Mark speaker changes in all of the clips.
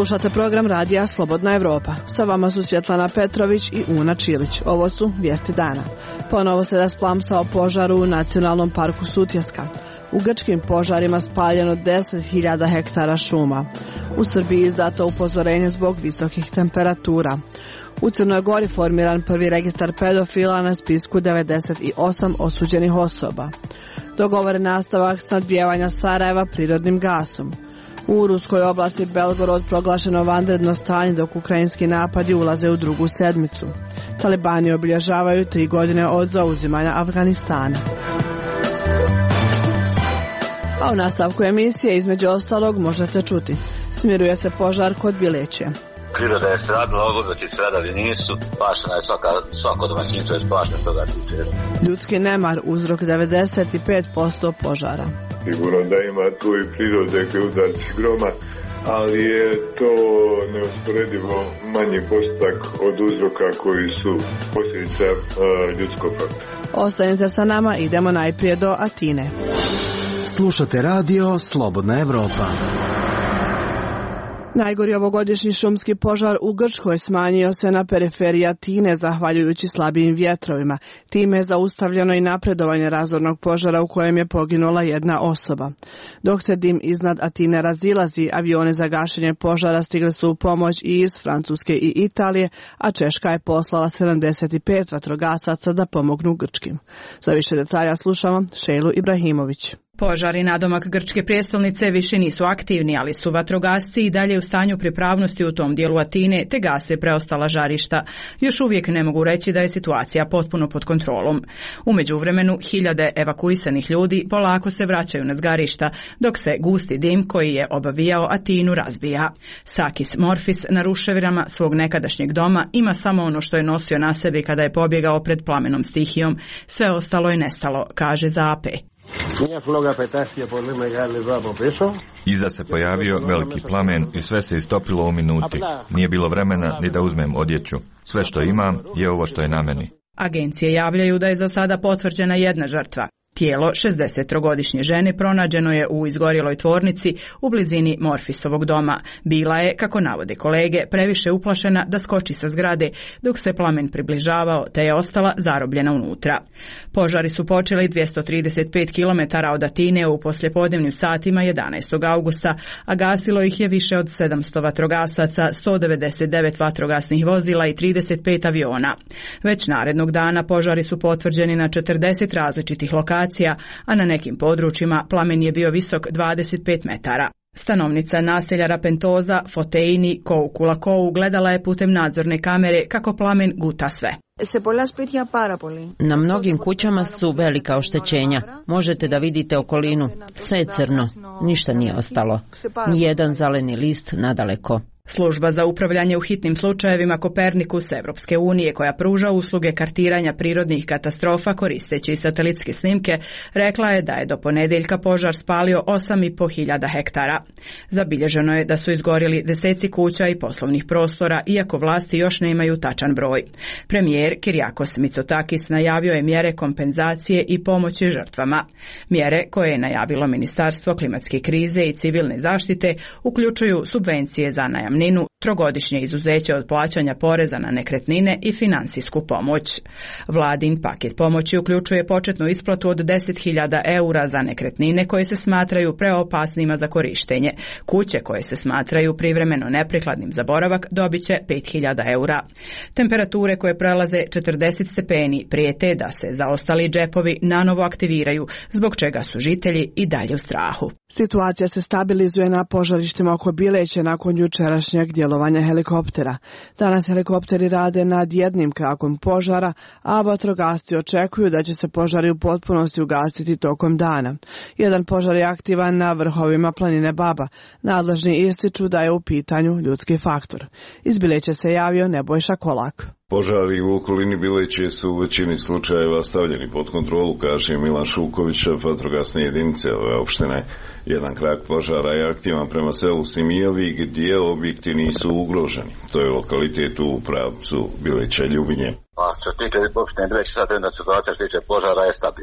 Speaker 1: Slušate program radija Slobodna Evropa. Sa vama su Svjetlana Petrović i Una Čilić. Ovo su vijesti dana. Ponovo se rasplamsao požar u Nacionalnom parku Sutjeska. U grčkim požarima spaljeno 10.000 hektara šuma. U Srbiji izdato upozorenje zbog visokih temperatura. U Crnoj Gori formiran prvi registar pedofila na spisku 98 osuđenih osoba. Dogovoren nastavak snadbijevanja Sarajeva prirodnim gasom. U ruskoj oblasti Belgorod proglašeno vanredno stanje dok ukrajinski napadi ulaze u drugu sedmicu. Talibani obilježavaju 3 godine od zauzimanja Afganistana. A u nastavku emisije između ostalog možete čuti. Smiruje se požar kod Bilećija.
Speaker 2: Priroda je stradala, odlogati stradali nisu, spašena je svako domaćinstvo je spašeno toga tiče.
Speaker 3: Ljudski nemar uzrok 95% požara.
Speaker 4: Sigurno da ima tu i prirode kao udarci groma, ali je to neusporedivo manji postotak od uzroka koji su posljedica ljudskog faktora.
Speaker 1: Ostanite sa nama, idemo najprije do Atine.
Speaker 5: Slušate radio Slobodna Evropa.
Speaker 1: Najgori ovogodišnji šumski požar u Grčkoj smanjio se na periferiji Atine zahvaljujući slabijim vjetrovima. Time je zaustavljeno i napredovanje razornog požara u kojem je poginula jedna osoba. Dok se dim iznad Atine razilazi, avione za gašenje požara stigli su u pomoć i iz Francuske i Italije, a Češka je poslala 75 vatrogasaca da pomognu grčkim. Za više detalja slušamo Šejlu Ibrahimović.
Speaker 6: Požari nadomak grčke prijestolnice više nisu aktivni, ali su vatrogasci i dalje u stanju pripravnosti u tom dijelu Atine te gase preostala žarišta. Još uvijek ne mogu reći da je situacija potpuno pod kontrolom. U međuvremenu, hiljade evakuisanih ljudi polako se vraćaju na zgarišta, dok se gusti dim koji je obavijao Atinu razbija. Sakis Morfis na ruševinama svog nekadašnjeg doma ima samo ono što je nosio na sebi kada je pobjegao pred plamenom stihijom. Sve ostalo je nestalo, kaže za AP.
Speaker 7: Iza se pojavio veliki plamen i sve se istopilo u minuti. Nije bilo vremena ni da uzmem odjeću. Sve što imam je ovo što je na meni.
Speaker 6: Agencije javljaju da je za sada potvrđena jedna žrtva. Tijelo 63-godišnje žene pronađeno je u izgorjeloj tvornici u blizini Morfisovog doma. Bila je, kako navode kolege, previše uplašena da skoči sa zgrade dok se plamen približavao te je ostala zarobljena unutra. Požari su počeli 235 km od Atine u poslijepodnevnim satima 11. augusta, a gasilo ih je više od 700 vatrogasaca, 199 vatrogasnih vozila i 35 aviona. Već narednog dana požari su potvrđeni na 40 različitih lokacija, a na nekim područjima plamen je bio visok 25 metara. Stanovnica naselja Rapentoza, Foteini, Koukulakou gledala je putem nadzorne kamere kako plamen guta sve.
Speaker 8: Na mnogim kućama su velika oštećenja. Možete da vidite okolinu. Sve je crno. Ništa nije ostalo. Nijedan zeleni list nadaleko.
Speaker 6: Služba za upravljanje u hitnim slučajevima Kopernikus Evropske unije, koja pruža usluge kartiranja prirodnih katastrofa koristeći satelitske snimke, rekla je da je do ponedjeljka požar spalio 8.500 hektara. Zabilježeno je da su izgorjeli deseci kuća i poslovnih prostora, iako vlasti još nemaju tačan broj. Premijer Kyriakos Mitsotakis najavio je mjere kompenzacije i pomoći žrtvama. Mjere koje je najavilo Ministarstvo klimatske krize i civilne zaštite uključuju subvencije za najam, trogodišnje izuzeće od plaćanja poreza na nekretnine i financijsku pomoć. Vladin paket pomoći uključuje početnu isplatu od 10.000 eura za nekretnine koje se smatraju preopasnima za korištenje. Kuće koje se smatraju privremeno neprikladnim za boravak dobit će 5.000 eura. Temperature koje prelaze 40 stepeni prijete da se zaostali džepovi nanovo aktiviraju, zbog čega su žitelji i dalje u strahu.
Speaker 1: Situacija se stabilizuje na požarištima oko Bileća nakon jučerašnjeg djelovanja helikoptera. Danas helikopteri rade nad jednim krakom požara, a vatrogasci očekuju da će se požari u potpunosti ugasiti tokom dana. Jedan požar je aktivan na vrhovima planine Baba. Nadležni ističu da je u pitanju ljudski faktor. Iz Bileća se javio Nebojša Kolak.
Speaker 4: Požari u okolini Bileće su u većini slučajeva stavljeni pod kontrolu, kaže Milan Šuković, vatrogasne jedinice ove opštine. Jedan krak požara je aktivan prema selu Simijevi gdje objekti nisu ugroženi. To je lokalitet u pravcu Bileća Ljubinje.
Speaker 2: A što se tiče opštine Bileće, sad trenutna situacija što se tiče požara je stabilna.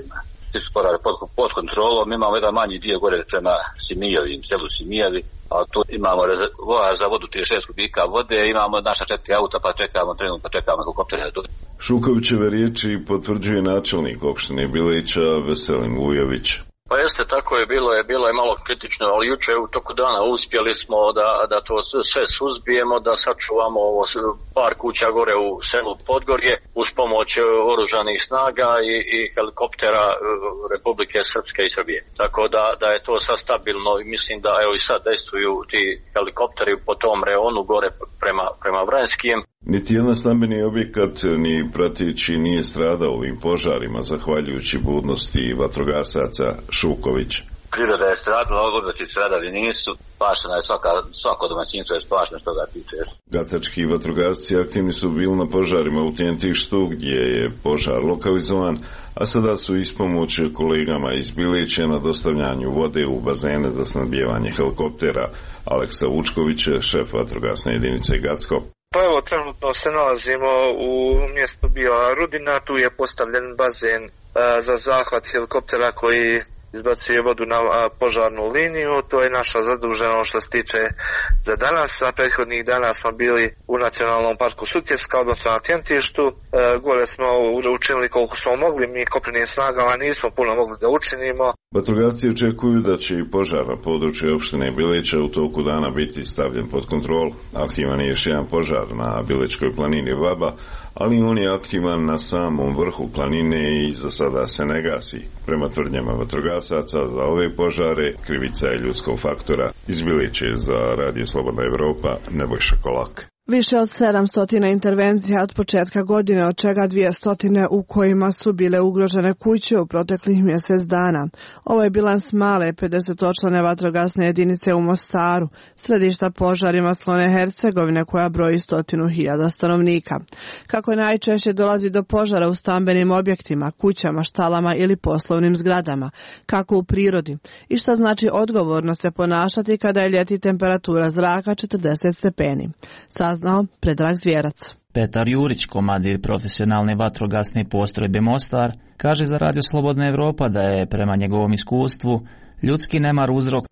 Speaker 2: ti su požari pod kontrolom. Imamo jedan manji dio gore prema Simijevi, selu Simijevi, a tu imamo rezervoar za vodu 36 kubika vode, imamo naša 4 auta pa čekamo helikoptere.
Speaker 4: Šukovićeve riječi potvrđuje načelnik opštine Bilića Veselin Vujović.
Speaker 9: Pa jeste, tako je bilo je malo kritično, ali jučer u toku dana uspjeli smo da to sve suzbijemo, da sačuvamo ovo par kuća gore u selu Podgorje uz pomoć oružanih snaga i helikoptera Republike Srpske i Srbije. Tako da je to sad stabilno i mislim da evo i sad dejstvuju ti helikopteri po tom reonu gore prema Vranjskim.
Speaker 4: Niti jedan stambeni objekat ni prateći nije stradao ovim požarima, zahvaljujući budnosti vatrogasaca Šuković.
Speaker 2: Priroda je stradala, objekti stradali nisu, spašena je svako domaćinstvo je spašeno što ga tiče.
Speaker 4: Gatački vatrogasci aktivni su bili na požarima u Tjentištu, gdje je požar lokalizovan, a sada su ispomoć kolegama iz Bilića na dostavljanju vode u bazene za snabdijevanje helikoptera. Aleksa Vučković, šef vatrogasne jedinice Gacko.
Speaker 10: Pa evo, trenutno se nalazimo u mjestu Bijela Rudina, tu je postavljen bazen za zahvat helikoptera koji izbacuje vodu na požarnu liniju. To je naša zaduženost što se tiče za danas, a prethodnih dana smo bili u Nacionalnom parku Sutjeska, odnosno na Tjentištu. Gore smo učinili koliko smo mogli, mi kopnenim snagama nismo puno mogli da učinimo.
Speaker 4: Vatrogasci očekuju da će i požar na području opštine Bilića u toku dana biti stavljen pod kontrolu. Aktivan je još jedan požar na Biličkoj planini Vaba, ali on je aktivan na samom vrhu planine i za sada se ne gasi. Prema tvrdnjama vatrogasaca, za ove požare krivica je ljudskog faktora. Iz Bilića za Radio Slobodna Evropa, Nebojša Kolak.
Speaker 1: Više od 700 intervencija od početka godine, od čega 200 u kojima su bile ugrožene kuće u proteklih mjesec dana. Ovo je bilans male 50-člane vatrogasne jedinice u Mostaru, središta požarima Slone Hercegovine koja broji 100.000 stanovnika. Kako najčešće dolazi do požara u stambenim objektima, kućama, štalama ili poslovnim zgradama, kako u prirodi, i šta znači odgovorno se ponašati kada je ljeti temperatura zraka 40 stepeni. Saznao Predrag Zvjerac.
Speaker 11: Petar Jurić, komandir profesionalne vatrogasne postrojbe Mostar, kaže za Radio Slobodna Evropa da je prema njegovom iskustvu ljudski nemar uzrok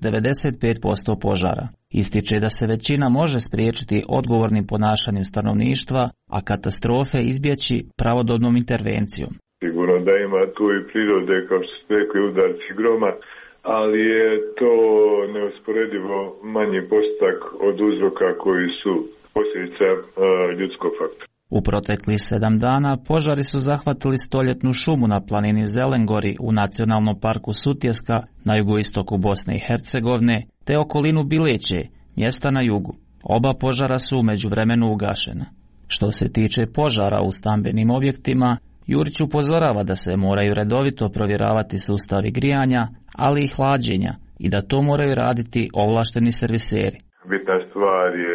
Speaker 11: 95% požara. Ističe da se većina može spriječiti odgovornim ponašanjem stanovništva, a katastrofe izbjeći pravodobnom intervencijom.
Speaker 12: Sigurno da ima tu i prirode, kao što ste rekli, udarci groma, ali je to neusporedivo manji postotak od uzroka koji su posljedica ljudskog faktora.
Speaker 11: U proteklih 7 dana požari su zahvatili stoljetnu šumu na planini Zelengori u Nacionalnom parku Sutjeska na jugoistoku Bosne i Hercegovine te okolinu Bileće, mjesta na jugu. Oba požara su u međuvremenu ugašena. Što se tiče požara u stambenim objektima, Jurić upozorava da se moraju redovito provjeravati sustavi grijanja, ali i hlađenja i da to moraju raditi ovlašteni serviseri.
Speaker 12: Bitna stvar je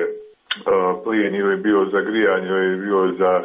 Speaker 12: plin ili bio za grijanje ili bio za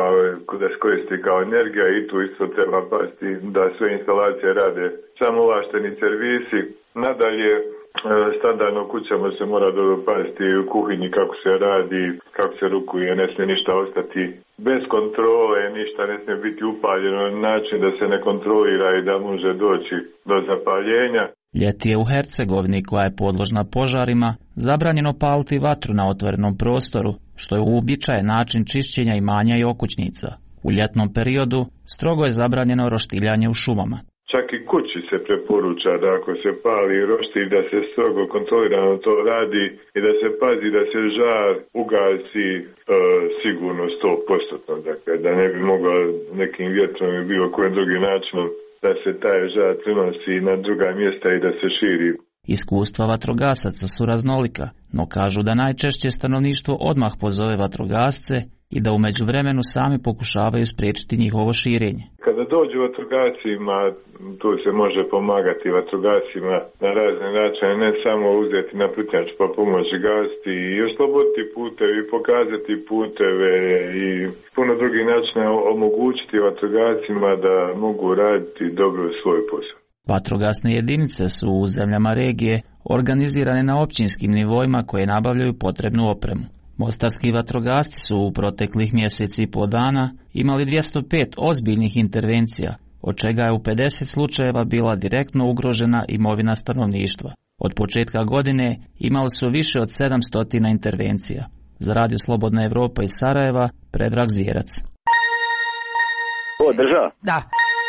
Speaker 12: da se koristi kao energija i tu isto treba pasti da sve instalacije rade samo ovlašteni servisi. Nadalje, standardno u kućama se mora dobro pasti u kuhinji kako se radi, kako se rukuje, ne smije ništa ostati bez kontrole, ništa ne smije biti upaljeno na način da se ne kontrolira i da može doći do zapaljenja.
Speaker 11: Ljeti je u Hercegovini, koja je podložna požarima, zabranjeno paliti vatru na otvorenom prostoru, što je uobičajen način čišćenja imanja i okućnica. U ljetnom periodu strogo je zabranjeno roštiljanje u šumama.
Speaker 12: Čak i kući se preporuča da ako se pali roštilj da se strogo kontrolirano to radi i da se pazi da se žar ugasi sigurno 100%. Dakle, da ne bi mogao nekim vjetrom i bilo kojim drugim načinom da se taj žar prenosi na druga mjesta i da se širi.
Speaker 11: Iskustva vatrogasaca su raznolika, no kažu da najčešće stanovništvo odmah pozove vatrogasce i da u međuvremenu sami pokušavaju spriječiti njihovo širenje.
Speaker 12: Kada dođu vatrogascima, tu se može pomagati vatrogascima na razne načine, ne samo uzeti na plitnjač pa pomoći gasiti i osloboditi puteve i pokazati puteve i puno drugih načina omogućiti vatrogascima da mogu raditi dobro svoj posao.
Speaker 11: Vatrogasne jedinice su u zemljama regije organizirane na općinskim nivoima koje nabavljaju potrebnu opremu. Mostarski vatrogasci su u proteklih mjeseci i pol dana imali 205 ozbiljnih intervencija, od čega je u 50 slučajeva bila direktno ugrožena imovina stanovništva. Od početka godine imali su više od 700 intervencija. Za Radio Slobodna Evropa iz Sarajeva, Predrag Zvijerac.
Speaker 13: Ovo država?
Speaker 6: Da.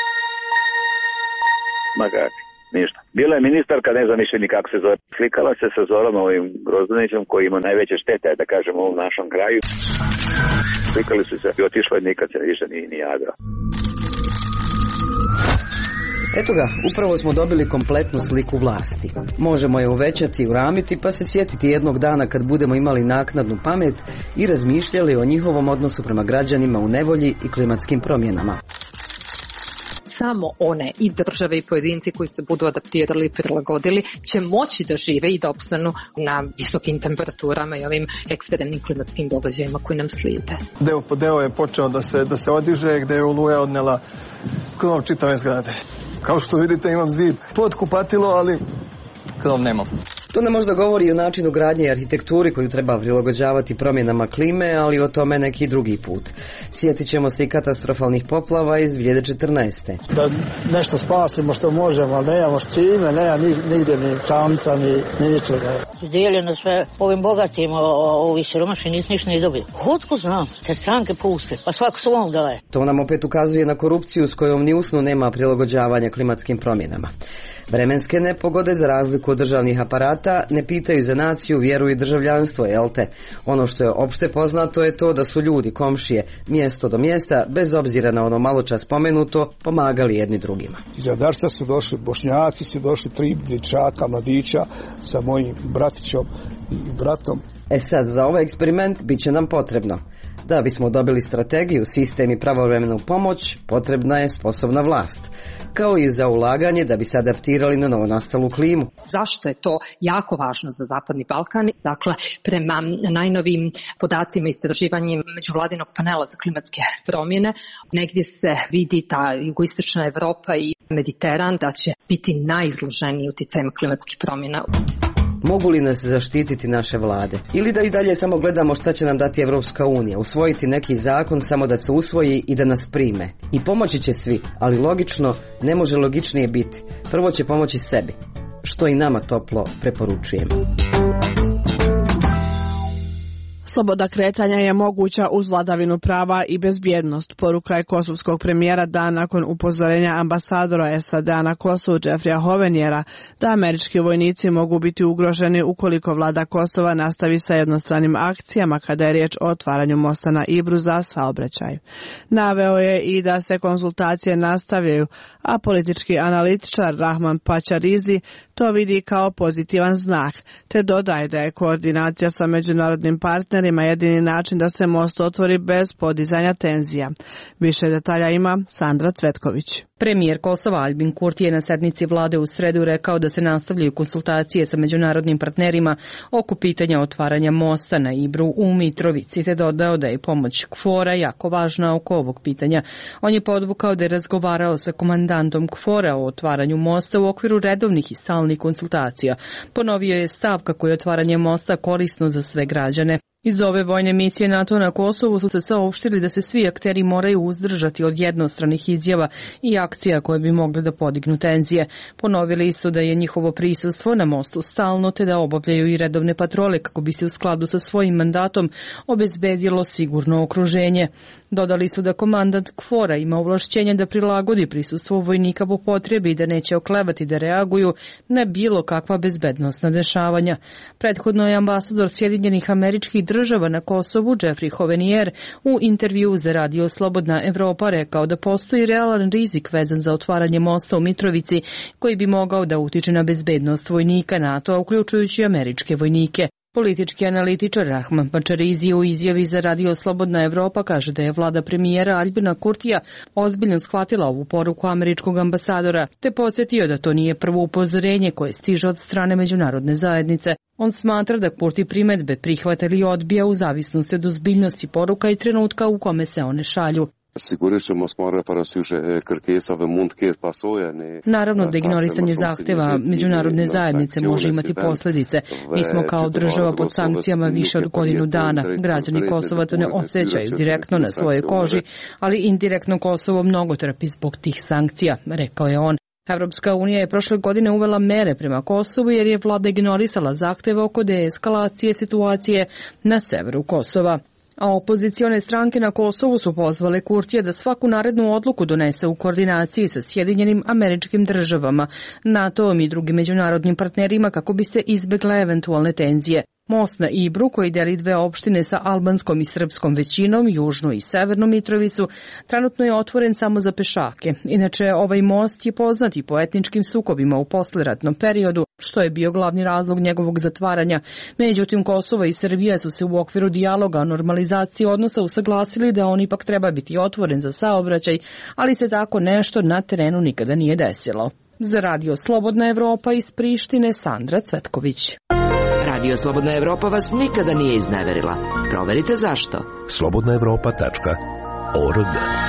Speaker 13: Magari, ništa. Bila je ministarka, ne znam više ni kako se zove. Slikala se sa Zoranom ovim Grozdanićem koji ima najveće štete, da kažem, u ovom našem kraju. Slikali su se i otišla i nikad se više ni jadrao.
Speaker 14: Eto ga, upravo smo dobili kompletnu sliku vlasti. Možemo je uvećati i uramiti pa se sjetiti jednog dana kad budemo imali naknadnu pamet i razmišljali o njihovom odnosu prema građanima u nevolji i klimatskim promjenama.
Speaker 15: Samo one i države i pojedinci koji se budu adaptirali i prilagodili će moći da žive i da opstanu na visokim temperaturama i ovim ekstremnim klimatskim događajima koji nam slijede.
Speaker 16: Deo po deo je počeo da se odiže, gde je oluja odnela krov čitave zgrade. Kao što vidite imam zid pod kupatilo, ali krov nemam.
Speaker 14: To nam možda govori o načinu gradnje i arhitekturi koju treba prilagođavati promjenama klime, ali o tome neki drugi put. Sjetit ćemo se i katastrofalnih poplava iz 2014.
Speaker 17: Da nešto spasimo što možemo, ali nemamo s čime, nema nigdje ni čamca, ni ničega.
Speaker 18: Izdijeljeno sve ovim bogatim, ovi siromašni nisu ništa ni dobili. Hodko znam, te stranke puste, pa svako svom daje.
Speaker 14: To nam opet ukazuje na korupciju s kojom ni usnu nema prilagođavanja klimatskim promjenama. Vremenske nepogode, za razliku od državnih aparata, ne pitaju za naciju, vjeru i državljanstvo, jel te? Ono što je opšte poznato je to da su ljudi, komšije, mjesto do mjesta, bez obzira na ono maločas spomenuto, pomagali jedni drugima.
Speaker 17: Iza Dašca su došli Bošnjaci, su došli 3 dječaka, mladića sa mojim bratićom i bratom.
Speaker 14: Sad, za ovaj eksperiment bit će nam potrebno. Da bismo dobili strategiju, sistem i pravovremenu pomoć, potrebna je sposobna vlast. Kao i za ulaganje da bi se adaptirali na novonastalu klimu.
Speaker 15: Zašto je to jako važno za Zapadni Balkan? Dakle, prema najnovim podacima istraživanjem Međuvladinog panela za klimatske promjene, negdje se vidi ta jugoistočna Evropa i Mediteran da će biti najizloženiji utjecajem klimatskih promjena.
Speaker 14: Mogu li nas zaštititi naše vlade? Ili da i dalje samo gledamo šta će nam dati Evropska unija, usvojiti neki zakon samo da se usvoji i da nas prime. I pomoći će svi, ali logično ne može logičnije biti. Prvo će pomoći sebi, što i nama toplo preporučujemo.
Speaker 1: Sloboda kretanja je moguća uz vladavinu prava i bezbjednost, poruka je kosovskog premijera dan nakon upozorenja ambasadora SAD-a na Kosovu Jeffreya Hovenjera da američki vojnici mogu biti ugroženi ukoliko vlada Kosova nastavi sa jednostranim akcijama kada je riječ o otvaranju mosta na Ibru za saobraćaj. Naveo je i da se konsultacije nastavljaju, a politički analitičar Rahman Pačarizi to vidi kao pozitivan znak, te dodaje da je koordinacija sa međunarodnim partnerima jedini način da se most otvori bez podizanja tenzija. Više detalja ima Sandra Cvetković.
Speaker 6: Premijer Kosova Albin Kurti je na sednici vlade u sredu rekao da se nastavljaju konsultacije sa međunarodnim partnerima oko pitanja otvaranja mosta na Ibru u Mitrovici, te dodao da je pomoć KFOR-a jako važna oko ovog pitanja. On je podvukao da je razgovarao sa komandantom KFOR-a o otvaranju mosta u okviru redovnih i stalnih konsultacija. Ponovio je stav kako je otvaranje mosta korisno za sve građane. Iz ove vojne misije NATO na Kosovu su se saopštili da se svi akteri moraju uzdržati od jednostranih izjava i akcija koje bi mogle da podignu tenzije. Ponovili su da je njihovo prisustvo na mostu stalno te da obavljaju i redovne patrole kako bi se u skladu sa svojim mandatom obezbedilo sigurno okruženje. Dodali su da komandant KFOR-a ima ovlašćenje da prilagodi prisustvo vojnika po potrebi i da neće oklevati da reaguju na bilo kakva bezbednosna dešavanja. Prethodno je ambasador Sjedinjenih Američkih Država na Kosovu Jeffrey Hovenjer u intervju za Radio Slobodna Evropa rekao da postoji realan rizik vezan za otvaranje mosta u Mitrovici koji bi mogao da utiče na bezbednost vojnika NATO-a, uključujući američke vojnike. Politički analitičar Rahman Pačarizi u izjavi za Radio Slobodna Evropa kaže da je vlada premijera Albina Kurtija ozbiljno shvatila ovu poruku američkog ambasadora, te podsjetio da to nije prvo upozorenje koje stiže od strane međunarodne zajednice. On smatra da Kurti primedbe prihvata ili odbija u zavisnosti od ozbiljnosti poruka i trenutka u kome se one šalju.
Speaker 19: Naravno da ignorisanje zahteva međunarodne zajednice može imati posljedice. Mi smo kao država pod sankcijama više od godinu dana. Građani Kosova to ne osjećaju direktno na svojoj koži, ali indirektno Kosovo mnogo trpi zbog tih sankcija, rekao je on. Evropska unija je prošle godine uvela mere prema Kosovu jer je vlada ignorisala zahteve oko deeskalacije situacije na severu Kosova. A opozicione stranke na Kosovu su pozvale Kurtija da svaku narednu odluku donese u koordinaciji sa Sjedinjenim Američkim Državama, NATO-om i drugim međunarodnim partnerima kako bi se izbegle eventualne tenzije. Most na Ibru, koji deli dve opštine sa albanskom i srpskom većinom, južnu i severnu Mitrovicu, trenutno je otvoren samo za pešake. Inače, ovaj most je poznat i po etničkim sukobima u posleratnom periodu, što je bio glavni razlog njegovog zatvaranja. Međutim, Kosovo i Srbija su se u okviru dijaloga o normalizaciji odnosa usaglasili da on ipak treba biti otvoren za saobraćaj, ali se tako nešto na terenu nikada nije desilo. Za Radio Slobodna Evropa iz Prištine, Sandra Cvetković.
Speaker 20: Radio Slobodna Evropa vas nikada nije izneverila. Proverite zašto.
Speaker 5: slobodnaevropa.org.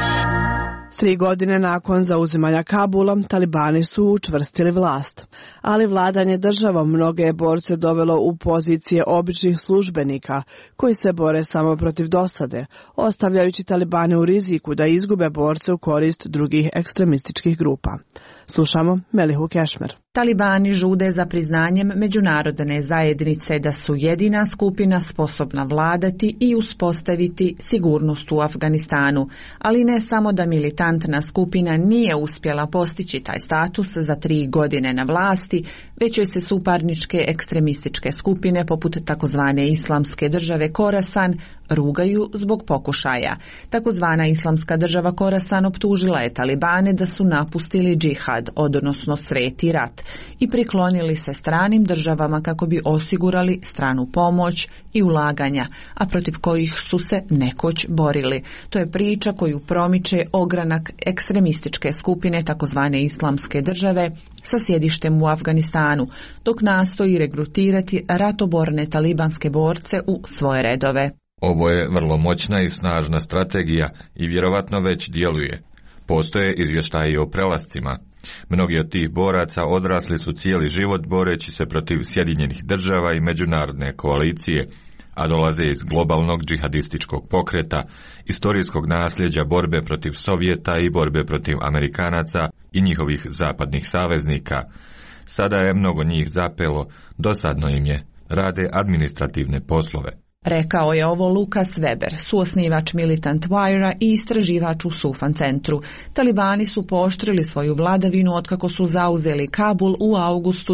Speaker 1: 3 godine nakon zauzimanja Kabula, talibani su učvrstili vlast. Ali vladanje državom mnoge je borce dovelo u pozicije običnih službenika koji se bore samo protiv dosade, ostavljajući talibane u riziku da izgube borce u korist drugih ekstremističkih grupa. Slušamo Melihu Kešmer.
Speaker 6: Talibani žude za priznanjem međunarodne zajednice da su jedina skupina sposobna vladati i uspostaviti sigurnost u Afganistanu, ali ne samo da militantna skupina nije uspjela postići taj status za 3 godine na vlasti, već joj se suparničke ekstremističke skupine poput takozvane Islamske države Khorasan rugaju zbog pokušaja. Takozvana Islamska država Khorasan optužila je talibane da su napustili džihad, odnosno sveti rat, i priklonili se stranim državama kako bi osigurali stranu pomoć i ulaganja, a protiv kojih su se nekoć borili. To je priča koju promiče ogranak ekstremističke skupine takozvane Islamske države sa sjedištem u Afganistanu, dok nastoji regrutirati ratoborne talibanske borce u svoje redove.
Speaker 7: Ovo je vrlo moćna i snažna strategija i vjerovatno već djeluje. Postoje izvještaji o prelascima. Mnogi od tih boraca odrasli su cijeli život boreći se protiv Sjedinjenih država i međunarodne koalicije, a dolaze iz globalnog džihadističkog pokreta, istorijskog nasljeđa borbe protiv Sovjeta i borbe protiv Amerikanaca i njihovih zapadnih saveznika. Sada je mnogo njih zapelo, dosadno im je, rade administrativne poslove.
Speaker 6: Rekao je ovo Lukas Weber, suosnivač Militant Wire-a i istraživač u Sufan centru. Talibani su pooštrili svoju vladavinu otkako su zauzeli Kabul u augustu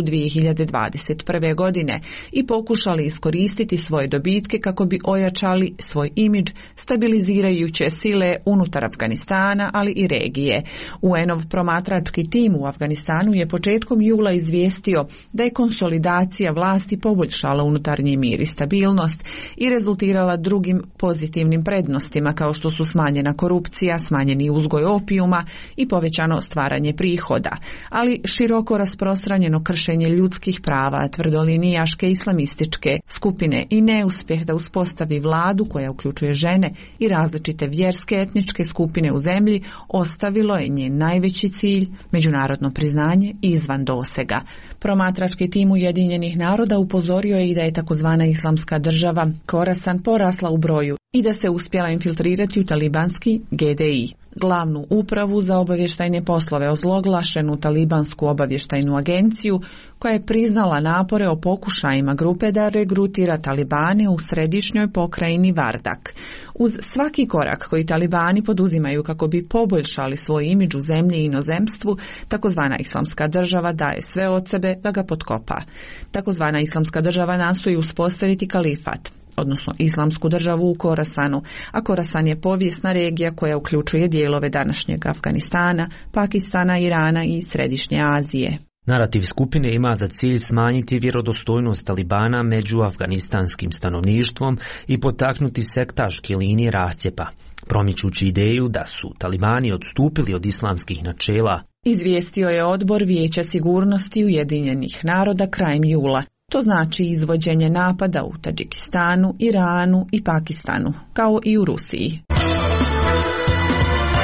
Speaker 6: 2021. godine i pokušali iskoristiti svoje dobitke kako bi ojačali svoj imidž, stabilizirajuće sile unutar Afganistana, ali i regije. UN-ov promatrački tim u Afganistanu je početkom jula izvijestio da je konsolidacija vlasti poboljšala unutarnji mir i stabilnost i rezultirala drugim pozitivnim prednostima kao što su smanjena korupcija, smanjeni uzgoj opijuma i povećano stvaranje prihoda, ali široko rasprostranjeno kršenje ljudskih prava, tvrdolinijaške islamističke skupine i neuspjeh da uspostavi vladu koja uključuje žene i različite vjerske etničke skupine u zemlji ostavilo je njen najveći cilj, međunarodno priznanje, izvan dosega. Promatrački tim Ujedinjenih naroda upozorio je i da je takozvana Islamska država Khorasan porasla u broju i da se uspjela infiltrirati u talibanski GDI, glavnu upravu za obavještajne poslove, ozloglašenu talibansku obavještajnu agenciju koja je priznala napore o pokušajima grupe da regrutira talibane u središnjoj pokrajini Vardak. Uz svaki korak koji talibani poduzimaju kako bi poboljšali svoj imidž u zemlji i inozemstvu, takozvana Islamska država daje sve od sebe da ga potkopa. Takozvana Islamska država nastoji uspostaviti kalifat, odnosno Islamsku državu u Khorasanu, a Khorasan je povijesna regija koja uključuje dijelove današnjeg Afganistana, Pakistana, Irana i Središnje Azije.
Speaker 21: Narativ skupine ima za cilj smanjiti vjerodostojnost talibana među afganistanskim stanovništvom i potaknuti sektaške linije rascjepa, promičući ideju da su talibani odstupili od islamskih načela.
Speaker 6: Izvijestio je odbor Vijeća sigurnosti Ujedinjenih naroda krajem jula. To znači izvođenje napada u Tadžikistanu, Iranu i Pakistanu, kao i u Rusiji.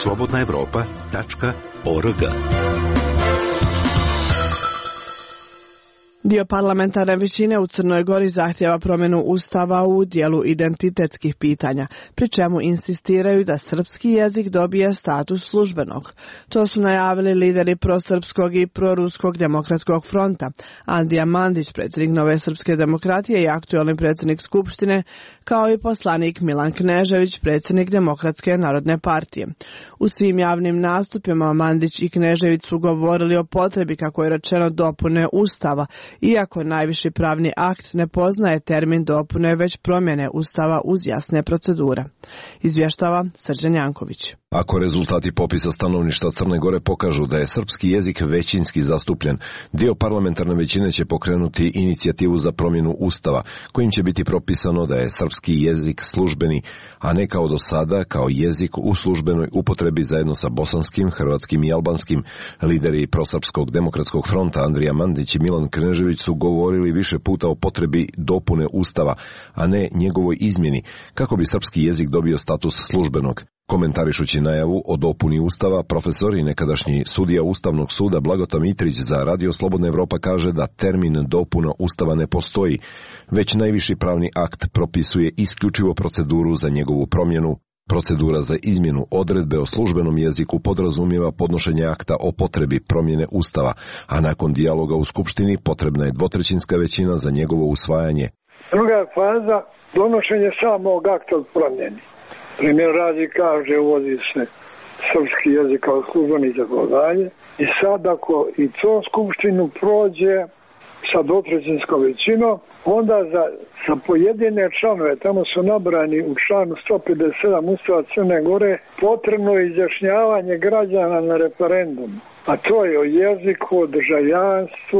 Speaker 5: slobodnaevropa.org.
Speaker 1: Dio parlamentarne većine u Crnoj Gori zahtjeva promjenu ustava u dijelu identitetskih pitanja, pri čemu insistiraju da srpski jezik dobije status službenog. To su najavili lideri prosrpskog i proruskog demokratskog fronta, Andija Mandić, predsjednik Nove srpske demokratije i aktualni predsjednik Skupštine, kao i poslanik Milan Knežević, predsjednik Demokratske narodne partije. U svim javnim nastupima Mandić i Knežević su govorili o potrebi, kako je rečeno, dopune ustava, iako najviši pravni akt ne poznaje termin dopune, već promjene ustava uz jasne procedure. Izvještava Srđan Janković.
Speaker 3: Ako rezultati popisa stanovništva Crne Gore pokažu da je srpski jezik većinski zastupljen, dio parlamentarne većine će pokrenuti inicijativu za promjenu ustava, kojim će biti propisano da je srpski jezik službeni, a ne kao do sada, kao jezik u službenoj upotrebi zajedno sa bosanskim, hrvatskim i albanskim. Lideri prosrpskog demokratskog fronta Andrija Mandić i Milan Knežević su govorili više puta o potrebi dopune ustava, a ne njegovoj izmjeni, kako bi srpski jezik dobio status službenog. Komentarišući najavu o dopuni ustava, profesor i nekadašnji sudija Ustavnog suda Blagota Mitrić za Radio Slobodna Evropa kaže da termin dopuna ustava ne postoji, već najviši pravni akt propisuje isključivo proceduru za njegovu promjenu. Procedura za izmjenu odredbe o službenom jeziku podrazumijeva podnošenje akta o potrebi promjene ustava, a nakon dijaloga u Skupštini potrebna je dvotrećinska većina za njegovo usvajanje.
Speaker 22: Druga faza, donošenje samog akta o promjeni. Primjer radi kaže, uvodi se srpski jezik kao službeni i tako dalje. I sad ako i to Skupštinu prođe sa dvotrećinskom većinom, onda za pojedine članove, tamo su nabrani u članu 157 Ustava Crne Gore, potrebno je izjašnjavanje građana na referendumu. A to je o jeziku, o državljanstvu,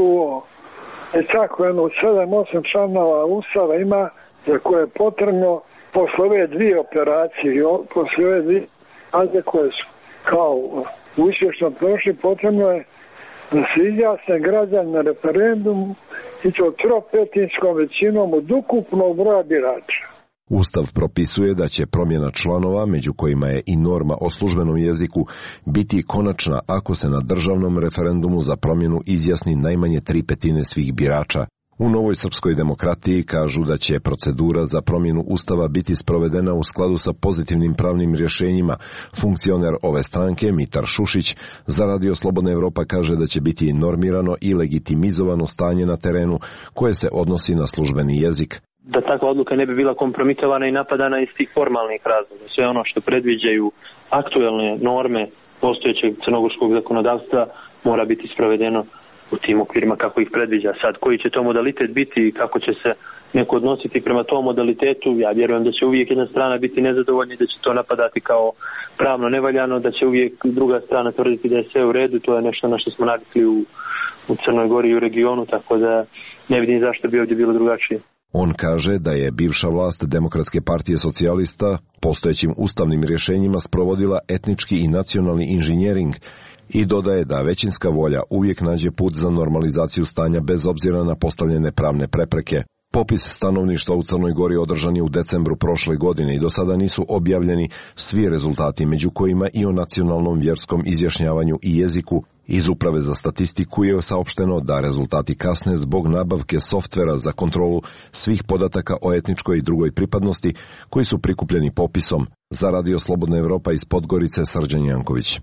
Speaker 22: i tako jedno od 7-8 članova Ustava ima za koje je potrebno posle ove dvije operacije, posle ove dvije faze koje su kao uspješno prošli, potrebno je da se izjasne građani na referendum i to tropetinskom većinom od ukupnog broja birača.
Speaker 3: Ustav propisuje da će promjena članova, među kojima je i norma o službenom jeziku, biti konačna ako se na državnom referendumu za promjenu izjasni najmanje 3/5 svih birača. U Novoj srpskoj demokratiji kažu da će procedura za promjenu ustava biti sprovedena u skladu sa pozitivnim pravnim rješenjima. Funkcioner ove stranke, Mitar Šušić, za Radio Slobodna Evropa kaže da će biti normirano i legitimizovano stanje na terenu koje se odnosi na službeni jezik.
Speaker 23: Da takva odluka ne bi bila kompromitovana i napadana iz tih formalnih razloga. Sve ono što predviđaju aktuelne norme postojećeg crnogorskog zakonodavstva mora biti sprovedeno u tim okvirima kako ih predviđa. Sad, koji će to modalitet biti i kako će se neko odnositi prema tom modalitetu, ja vjerujem da će uvijek jedna strana biti nezadovoljna i da će to napadati kao pravno nevaljano, da će uvijek druga strana tvrditi da je sve u redu. To je nešto na što smo navikli u Crnoj Gori i u regionu, tako da ne vidim zašto bi ovdje bilo drugačije.
Speaker 3: On kaže da je bivša vlast Demokratske partije socijalista postojećim ustavnim rješenjima sprovodila etnički i nacionalni inženjering i dodaje da većinska volja uvijek nađe put za normalizaciju stanja bez obzira na postavljene pravne prepreke. Popis stanovništva u Crnoj Gori održan je u decembru prošle godine i do sada nisu objavljeni svi rezultati, među kojima i o nacionalnom vjerskom izjašnjavanju i jeziku. Iz Uprave za statistiku je saopšteno da rezultati kasne zbog nabavke softvera za kontrolu svih podataka o etničkoj i drugoj pripadnosti koji su prikupljeni popisom. Za Radio Slobodna Evropa iz Podgorice, Srđan Janković.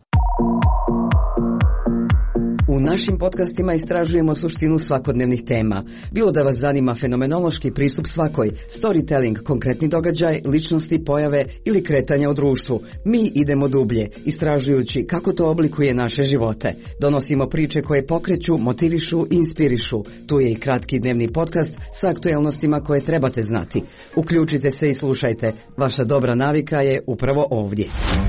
Speaker 14: U našim podcastima istražujemo suštinu svakodnevnih tema. Bilo da vas zanima fenomenološki pristup svakoj, storytelling, konkretni događaj, ličnosti, pojave ili kretanja u društvu, mi idemo dublje, istražujući kako to oblikuje naše živote. Donosimo priče koje pokreću, motivišu i inspirišu. Tu je i kratki dnevni podcast sa aktuelnostima koje trebate znati. Uključite se i slušajte. Vaša dobra navika je upravo ovdje.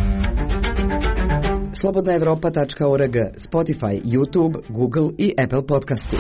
Speaker 14: slobodnaevropa.org, Spotify, YouTube, Google i Apple podcasti.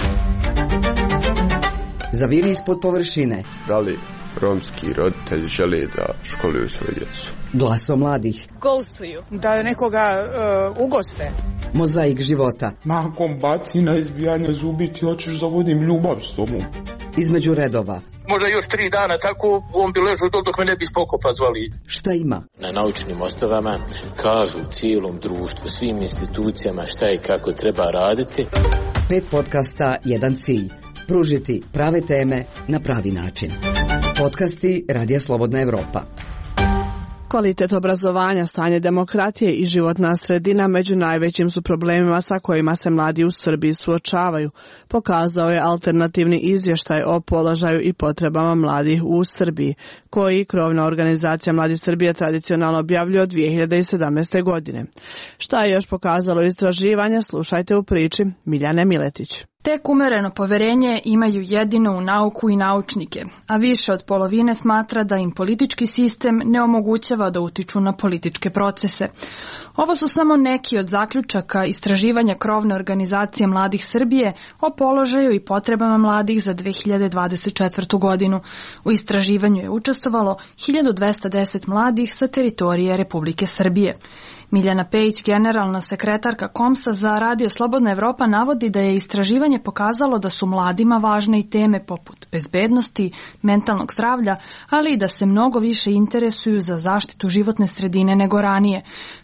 Speaker 14: Zaviri ispod površine.
Speaker 24: Da li romski roditelji žele da školuju svoju djecu?
Speaker 14: Glaso mladih.
Speaker 25: Ghostuju. Da nekoga ugoste.
Speaker 14: Mozaik života.
Speaker 26: Nakon bacina izbijanja zubi ti hoćeš da vodim ljubav s tobom.
Speaker 14: Između redova.
Speaker 2: možda još 3 dana tako, on bi ležao dok me ne bi spokopa zvali.
Speaker 14: Šta ima?
Speaker 4: Na naučnim osnovama kažu cijelom društvu, svim institucijama šta i kako treba raditi.
Speaker 14: 5 podcasta, jedan cilj. Pružiti prave teme na pravi način. Podcasti Radija Slobodna Evropa.
Speaker 1: Kvalitet obrazovanja, stanje demokratije i životna sredina među najvećim su problemima sa kojima se mladi u Srbiji suočavaju, pokazao je alternativni izvještaj o položaju i potrebama mladih u Srbiji, koji krovna organizacija Mladi Srbije tradicionalno objavljuje od 2017. godine. Šta je još pokazalo istraživanje, slušajte u priči Miljane Miletić.
Speaker 8: Tek umereno poverenje imaju jedino u nauku i naučnike, a više od polovine smatra da im politički sistem ne omogućava da utiču na političke procese. Ovo su samo neki od zaključaka istraživanja krovne organizacije Mladih Srbije o položaju i potrebama mladih za 2024. godinu. U istraživanju je učestvovalo 1210 mladih sa teritorije Republike Srbije. Miljana Pejić, generalna sekretarka KOMS-a za Radio Slobodna Evropa, navodi da je istraživanje pokazalo da su mladima važne i teme poput bezbednosti, mentalnog zdravlja, ali i da se mnogo više interesuju za zaštitu životne sredine nego ranije.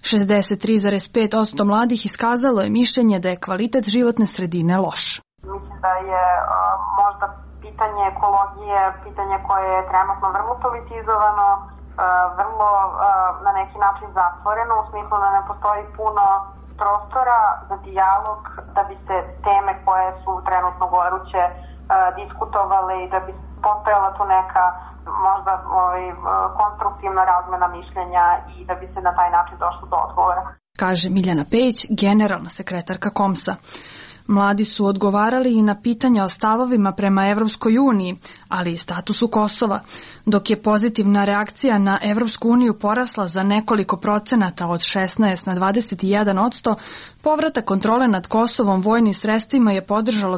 Speaker 8: 63,5% mladih iskazalo je mišljenje da je kvalitet životne sredine loš.
Speaker 9: Mislim da je možda pitanje ekologije, pitanje koje je trenutno vrlo politizovano, vrlo na neki način zatvoreno, u smislu da ne postoji puno prostora za dijalog, da bi se teme koje su trenutno goruće diskutovale i da bi postojala tu neka možda konstruktivna razmena mišljenja i da bi se na taj način došlo do odgovora.
Speaker 8: Kaže Miljana Pejić, generalna sekretarka KOMS-a. Mladi su odgovarali i na pitanja o stavovima prema Evropskoj uniji, ali i statusu Kosova. Dok je pozitivna reakcija na Evropsku uniju porasla za nekoliko procenata od 16 na 21%, povratak kontrole nad Kosovom vojnim sredstvima je podržalo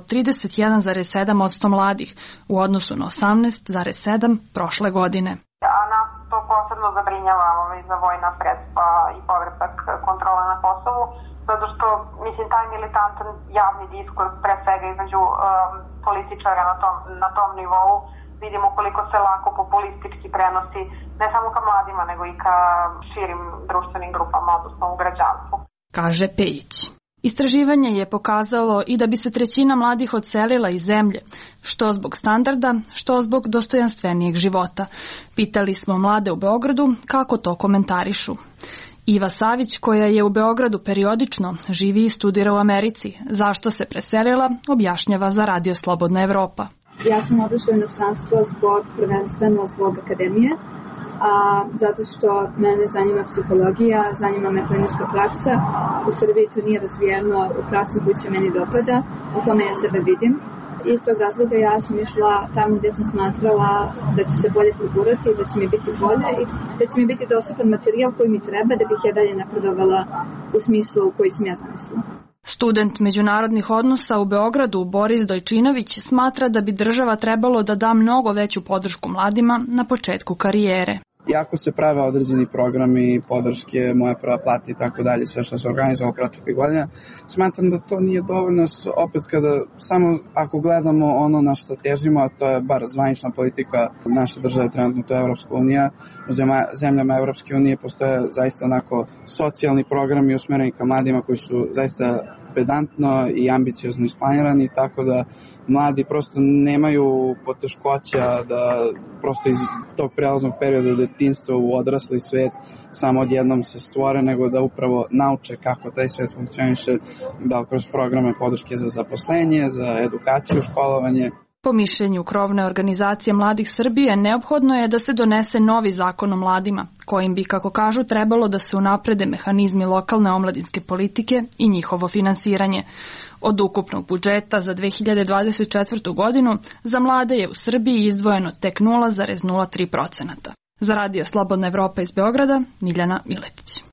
Speaker 8: 31,7% mladih u odnosu na 18,7% prošle godine.
Speaker 9: A nas to posebno zabrinjava za vojna sredstva i povratak kontrole na Kosovu, zato što, mislim, taj militantan javni diskurs, pre svega između političara na tom nivou, vidimo koliko se lako populistički prenosi, ne samo ka mladima, nego i ka širim društvenim grupama, odnosno u građanstvu.
Speaker 8: Kaže Pejić. Istraživanje je pokazalo i da bi se trećina mladih odselila iz zemlje, što zbog standarda, što zbog dostojanstvenijeg života. Pitali smo mlade u Beogradu kako to komentarišu. Iva Savić, koja je u Beogradu periodično, živi i studira u Americi. Zašto se preselila, objašnjava za Radio Slobodna Evropa.
Speaker 10: Ja sam otišla u inostranstvo prvenstveno zbog akademije, zato što mene zanima psihologija, zanima me klinička praksa. U Srbiji to nije razvijeno u praksu koju se meni dopada, u tome ja sebe vidim. Iz tog razloga ja sam išla tamo gdje sam smatrala da ću se bolje progurati, da će mi biti bolje i da će mi biti dostupan materijal koji mi treba da bih ja dalje napredovala u smislu u koji sam ja zamislila.
Speaker 8: Student međunarodnih odnosa u Beogradu Boris Dojčinović smatra da bi država trebalo da da mnogo veću podršku mladima na početku karijere.
Speaker 26: Iako se prave određeni programi, podrške, moja prva plata i tako dalje, sve što se organizovalo proteklih godina, smatram da to nije dovoljno, opet kada samo ako gledamo ono na što težimo, a to je bar zvanična politika naše države, trenutno to je Evropska unija, u zemljama Evropske unije postoje zaista onako socijalni programi usmereni ka mladima koji su zaista pedantno i ambiciozno isplanirani, tako da mladi prosto nemaju poteškoća da prosto iz tog prelaznog perioda detinjstva u odrasli svet samo odjednom se stvore, nego da upravo nauče kako taj svet funkcioniše, da kroz programe podrške za zaposlenje, za edukaciju, školovanje.
Speaker 8: Po mišljenju krovne organizacije Mladih Srbije, neophodno je da se donese novi zakon o mladima, kojim bi, kako kažu, trebalo da se unaprede mehanizmi lokalne omladinske politike i njihovo finansiranje. Od ukupnog budžeta za 2024. godinu za mlade je u Srbiji izdvojeno tek 0,03%. Za Radio Slobodna Evropa iz Beograda, Miljana Miletić.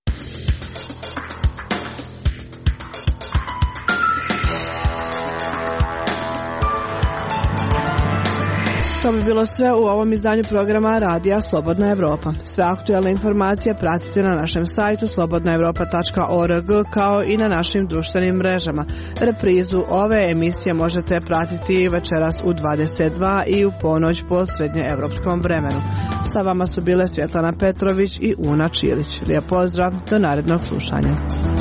Speaker 1: To bi bilo sve u ovom izdanju programa Radija Slobodna Evropa. Sve aktuelne informacije pratite na našem sajtu slobodnaevropa.org kao i na našim društvenim mrežama. Reprizu ove emisije možete pratiti večeras u 22 i u ponoć po srednjeevropskom vremenu. Sa vama su bile Svjetlana Petrović i Una Čilić. Lijep pozdrav, do narednog slušanja.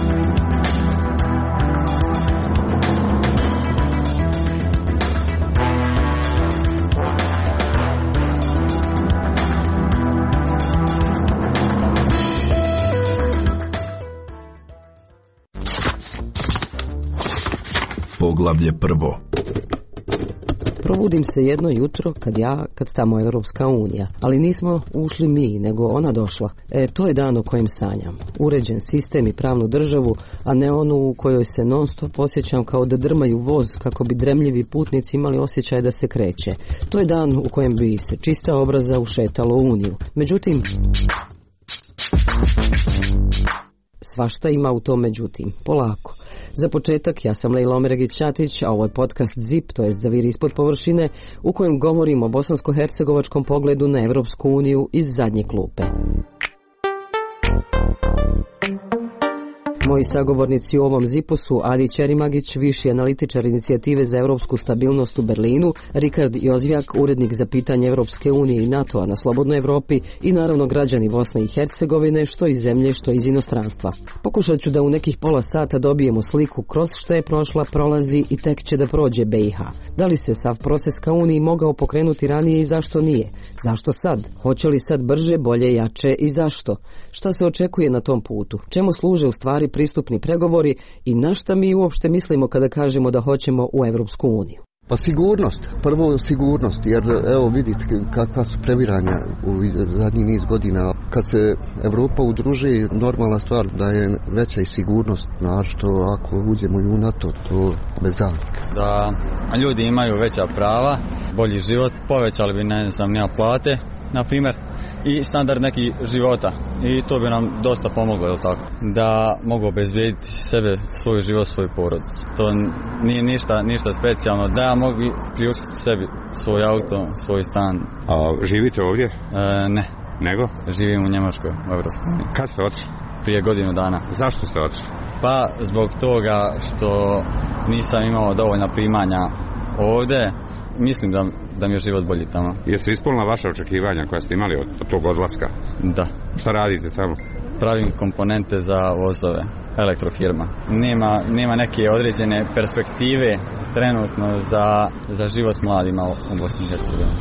Speaker 3: Poglavlje prvo.
Speaker 14: Probudim se jedno jutro kad tamo Evropska unija, ali nismo ušli mi, nego ona došla. To je dan o kojem sanjam. Uređen sistem i pravnu državu, a ne onu u kojoj se non stop osjećam kao da drmaju voz kako bi dremljivi putnici imali osjećaj da se kreće. To je dan u kojem bi se čista obraza ušetalo u uniju. Međutim, svašta ima u tom međutim. Polako. Za početak, ja sam Lejla Omeregić-Ćatić, a ovo je podcast ZIP, to jest Zaviri ispod površine, u kojem govorim o bosansko-hercegovačkom pogledu na Evropsku uniju iz zadnje klupe. Moji sagovornici u ovom zipu su Adi Ćerimagić, viši analitičar inicijative za evropsku stabilnost u Berlinu, Rikard Jozvjak, urednik za pitanje Evropske unije i NATO-a na Slobodnoj Evropi i naravno građani Bosne i Hercegovine, što iz zemlje, što iz inostranstva. Pokušat ću da u nekih pola sata dobijemo sliku kroz što je prošla, prolazi i tek će da prođe BiH. Da li se sav proces ka Uniji mogao pokrenuti ranije i zašto nije? Zašto sad? Hoće li sad brže, bolje, jače i zašto? Šta se očekuje na tom putu? Čemu služe u stvari pristupni pregovori i na šta mi uopšte mislimo kada kažemo da hoćemo u Evropsku uniju?
Speaker 11: Pa sigurnost, prvo sigurnost, jer evo vidite kakva su previranja u zadnjih niz godina. Kad se Evropa udruži, normalna stvar da je veća i sigurnost, našto ako uđemo i u NATO, to bez davnika.
Speaker 12: Da ljudi imaju veća prava, bolji život, povećali bi plate, na primjer, i standard neki života. I to bi nam dosta pomoglo, je li tako? Da mogu obezbijediti sebe, svoj život, svoju porodicu. To nije ništa specijalno. Da ja mogu priuštiti sebi svoj auto, svoj stan.
Speaker 13: A živite ovdje?
Speaker 12: Ne.
Speaker 13: Nego?
Speaker 12: Živim u Njemačkoj, u Evropskoj uniji.
Speaker 13: Kad ste otišli?
Speaker 12: Prije godinu dana.
Speaker 13: Zašto ste otišli?
Speaker 12: Pa zbog toga što nisam imao dovoljna primanja ovdje. Mislim da mi je život bolji tamo.
Speaker 13: Jesu ispunila vaše očekivanja koja ste imali od tog odlaska?
Speaker 12: Da.
Speaker 13: Šta radite tamo?
Speaker 12: Pravim komponente za vozove, elektrofirma. Nema neke određene perspektive trenutno za život mladima u Bosni i Hercegovini.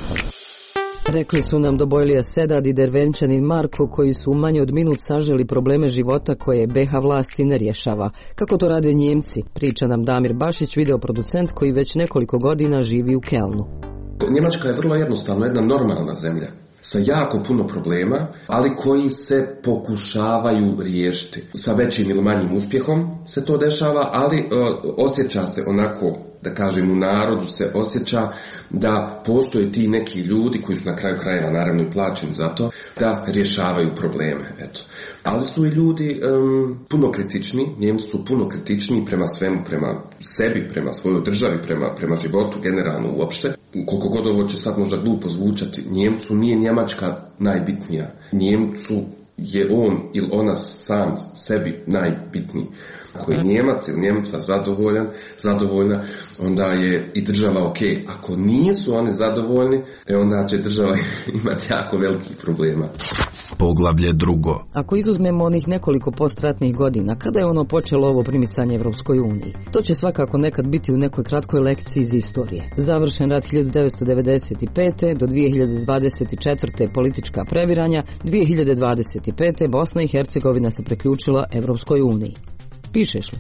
Speaker 14: Rekli su nam Dobojlija Sedad i Dervenčanin Marko, koji su u manje od minut saželi probleme života koje BiH vlasti ne rješava. Kako to rade Njemci, priča nam Damir Bašić, videoproducent koji već nekoliko godina živi u Kelnu.
Speaker 16: Njemačka je vrlo jednostavno jedna normalna zemlja sa jako puno problema, ali koji se pokušavaju riješiti. Sa većim ili manjim uspjehom se to dešava, ali osjeća se onako, da kažem, u narodu se osjeća da postoje ti neki ljudi koji su na kraju krajeva naravno i plaćeni za to, da rješavaju probleme. Eto. Ali su i ljudi puno kritični, Njemci su puno kritični prema svemu, prema sebi, prema svojoj državi, prema životu generalno uopšte. Koliko god ovo će sad možda glupo zvučati, Njemcu nije Njemačka najbitnija. Njemcu je on ili ona sam sebi najbitniji. Ako je Njemac ili Njemaca zadovoljna, onda je i država ok. Ako nisu oni zadovoljni, onda će država imati jako velikih problema.
Speaker 3: Poglavlje drugo.
Speaker 14: Ako izuzmemo onih nekoliko postratnih godina, kada je ono počelo ovo primicanje Evropskoj uniji? To će svakako nekad biti u nekoj kratkoj lekciji iz istorije. Završen rat 1995. do 2024. politička previranja, 2025. Bosna i Hercegovina se priključila Evropskoj uniji. Pišeš li?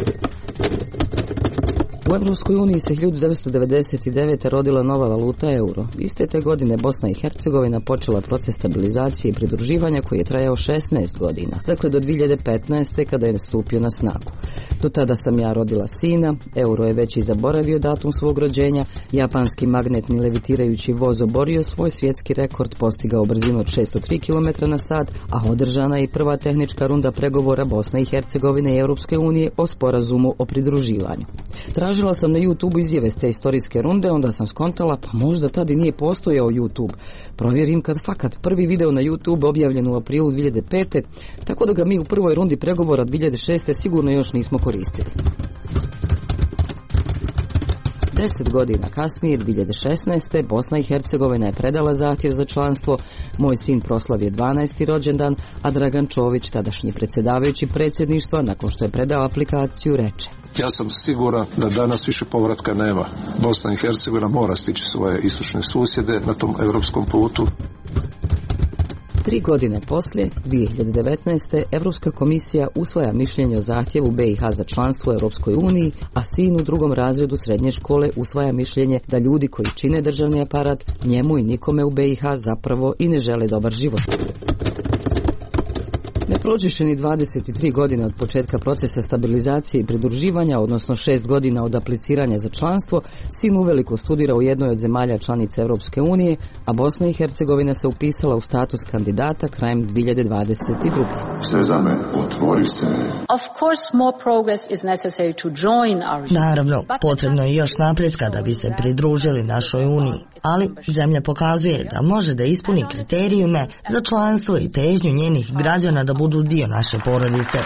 Speaker 14: U Evropskoj uniji se 1999. rodila nova valuta euro. Iste te godine Bosna i Hercegovina počela proces stabilizacije i pridruživanja koji je trajao 16 godina, dakle do 2015. kada je stupio na snagu. Do tada sam ja rodila sina, euro je već i zaboravio datum svog rođenja, japanski magnetni levitirajući voz oborio svoj svjetski rekord, postigao brzinu od 603 km/h, a održana je i prva tehnička runda pregovora Bosne i Hercegovine i Europske unije o sporazumu o pridruživanju. Tražili
Speaker 7: Tražila sam na YouTube izjave s te istorijske runde, onda sam skontala, pa možda tad i nije postojao YouTube. Provjerim kad fakat prvi video na YouTube objavljen u aprilu 2005. Tako da ga mi u prvoj rundi pregovora 2006. sigurno još nismo koristili. 10 godina kasnije, 2016. Bosna i Hercegovina je predala zahtjev za članstvo, moj sin proslavio 12. rođendan, a Dragan Čović, tadašnji predsjedavajući predsjedništva, nakon što je predao aplikaciju, reče:
Speaker 15: Ja sam siguran da danas više povratka nema. Bosna i Hercegovina mora stići svoje istočne susjede na tom europskom putu.
Speaker 7: 3 godine poslije, 2019. Europska komisija usvaja mišljenje o zahtjevu BiH za članstvo u Europskoj uniji, a sin u 2. razredu srednje škole usvaja mišljenje da ljudi koji čine državni aparat njemu i nikome u BiH zapravo i ne žele dobar život. Ne prođeše ni 23 godine od početka procesa stabilizacije i pridruživanja, odnosno 6 godina od apliciranja za članstvo, sin uveliko studira u jednoj od zemalja članica Europske unije, a Bosna i Hercegovina se upisala u status kandidata krajem 2022.
Speaker 17: Sezame, otvori se.
Speaker 18: Naravno, potrebno je još napretka da bi se pridružili našoj uniji, ali zemlja pokazuje da može da ispuni kriterijume za članstvo i težnju njenih građana da budu dio naše porodice.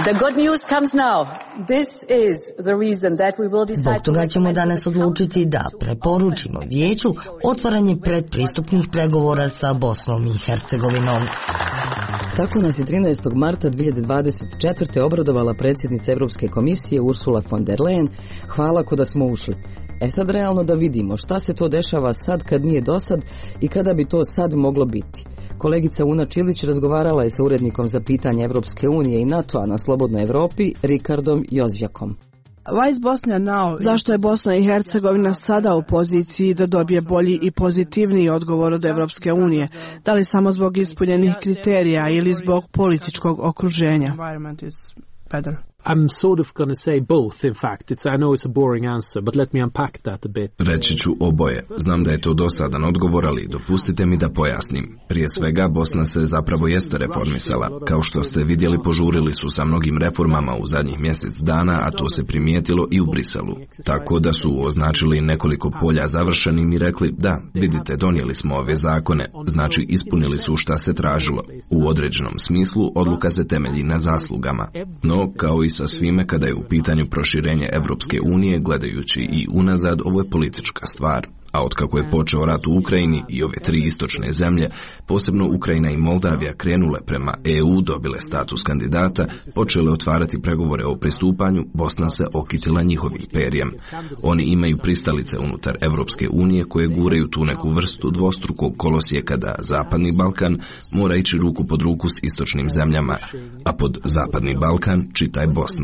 Speaker 18: Zbog toga ćemo danas odlučiti da preporučimo vijeću otvaranje predpristupnih pregovora sa Bosnom i Hercegovinom.
Speaker 7: Tako nas je 13. marta 2024. obradovala predsjednica Europske komisije Ursula von der Leyen. Hvala ko da smo ušli. Sad realno da vidimo šta se to dešava sad kad nije dosad i kada bi to sad moglo biti. Kolegica Una Čilić razgovarala je sa urednikom za pitanje Evropske unije i NATO-a na Slobodnoj Evropi, Rikardom Jozvjakom.
Speaker 1: Zašto je Bosna i Hercegovina sada u poziciji da dobije bolji i pozitivniji odgovor od Evropske unije? Da li samo zbog ispunjenih kriterija ili zbog političkog okruženja?
Speaker 19: I'm sort of going to say both, in fact. I know it's a boring answer, but let me unpack that a bit.
Speaker 20: Reći ću oboje. Znam da je to dosadan odgovor, ali dopustite mi da pojasnim. Prije svega, Bosna se zapravo jeste reformisala. Kao što ste vidjeli, požurili su sa mnogim reformama u zadnjih mjesec dana, a to se primijetilo i u Briselu. Tako da su označili nekoliko polja završenim i rekli, da, vidite, donijeli smo ove zakone, znači ispunili su šta se tražilo. U određenom smislu, odluka se temelji na zaslugama. No, kao i sa svime kada je u pitanju proširenje Evropske unije, gledajući i unazad, ovo je politička stvar. A otkako je počeo rat u Ukrajini i ove 3 istočne zemlje, posebno Ukrajina i Moldavija, krenule prema EU, dobile status kandidata, počele otvarati pregovore o pristupanju, Bosna se okitila njihovim perjem. Oni imaju pristalice unutar Evropske unije koje guraju tu neku vrstu dvostrukog kolosijeka da Zapadni Balkan mora ići ruku pod ruku s istočnim zemljama, a pod Zapadni Balkan čitaj Bosna.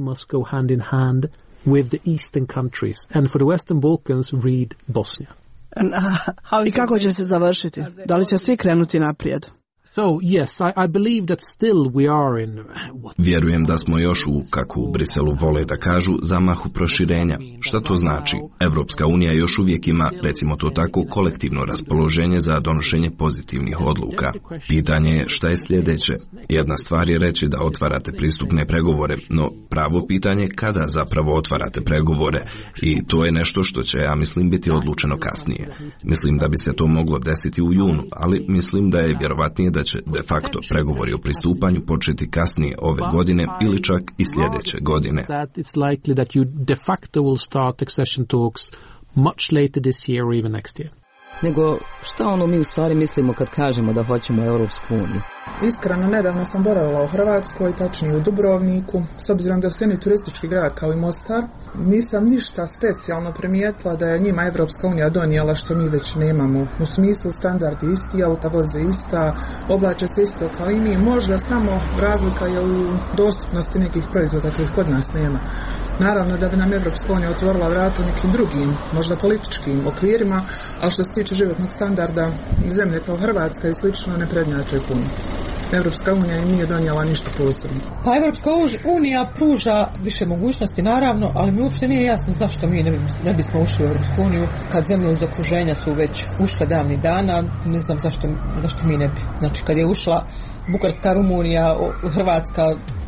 Speaker 19: With the eastern countries, and for the Western Balkans, read Bosnia.
Speaker 1: I kako će se završiti? Da li će svi krenuti naprijed?
Speaker 19: So, yes, I believe that still we are in...
Speaker 20: Vjerujem da smo još u, kako u Briselu vole da kažu, zamahu proširenja. Šta to znači? Evropska unija još uvijek ima, recimo to tako, kolektivno raspoloženje za donošenje pozitivnih odluka. Pitanje je šta je sljedeće. Jedna stvar je reći da otvarate pristupne pregovore, no pravo pitanje kada zapravo otvarate pregovore, i to je nešto što će, ja mislim, biti odlučeno kasnije. Mislim da bi se to moglo desiti u junu, ali mislim da je vjerovatnije da će de facto pregovori o pristupanju početi kasnije ove godine ili čak i sljedeće godine.
Speaker 7: Nego šta ono mi u stvari mislimo kad kažemo da hoćemo Europsku uniju?
Speaker 25: Iskreno, nedavno sam boravila u Hrvatskoj, tačnije u Dubrovniku. S obzirom da je sjeni turistički grad kao i Mostar, nisam ništa specijalno primijetila da je njima Evropska unija donijela što mi već nemamo. U smislu standardi isti, auta voze ista, oblače se isto kao i mi. Možda samo razlika je u dostupnosti nekih proizvoda kojih kod nas nema. Naravno da bi nam Evropska unija otvorila vrata u nekim drugim, možda političkim okvirima, ali što se tiče životnog standarda, zemlje kao Hrvatska i slično ne prednjače puno. Evropska unija im nije donijela ništa posebno.
Speaker 27: Pa Evropska unija pruža više mogućnosti, naravno, ali mi uopšte nije jasno zašto mi ne bismo ušli u Evropsku uniju kad zemlje uz okruženja su već ušle davnih dana. Ne znam zašto mi ne bi. Znači kad je ušla Bugarska, Rumunija, Hrvatska,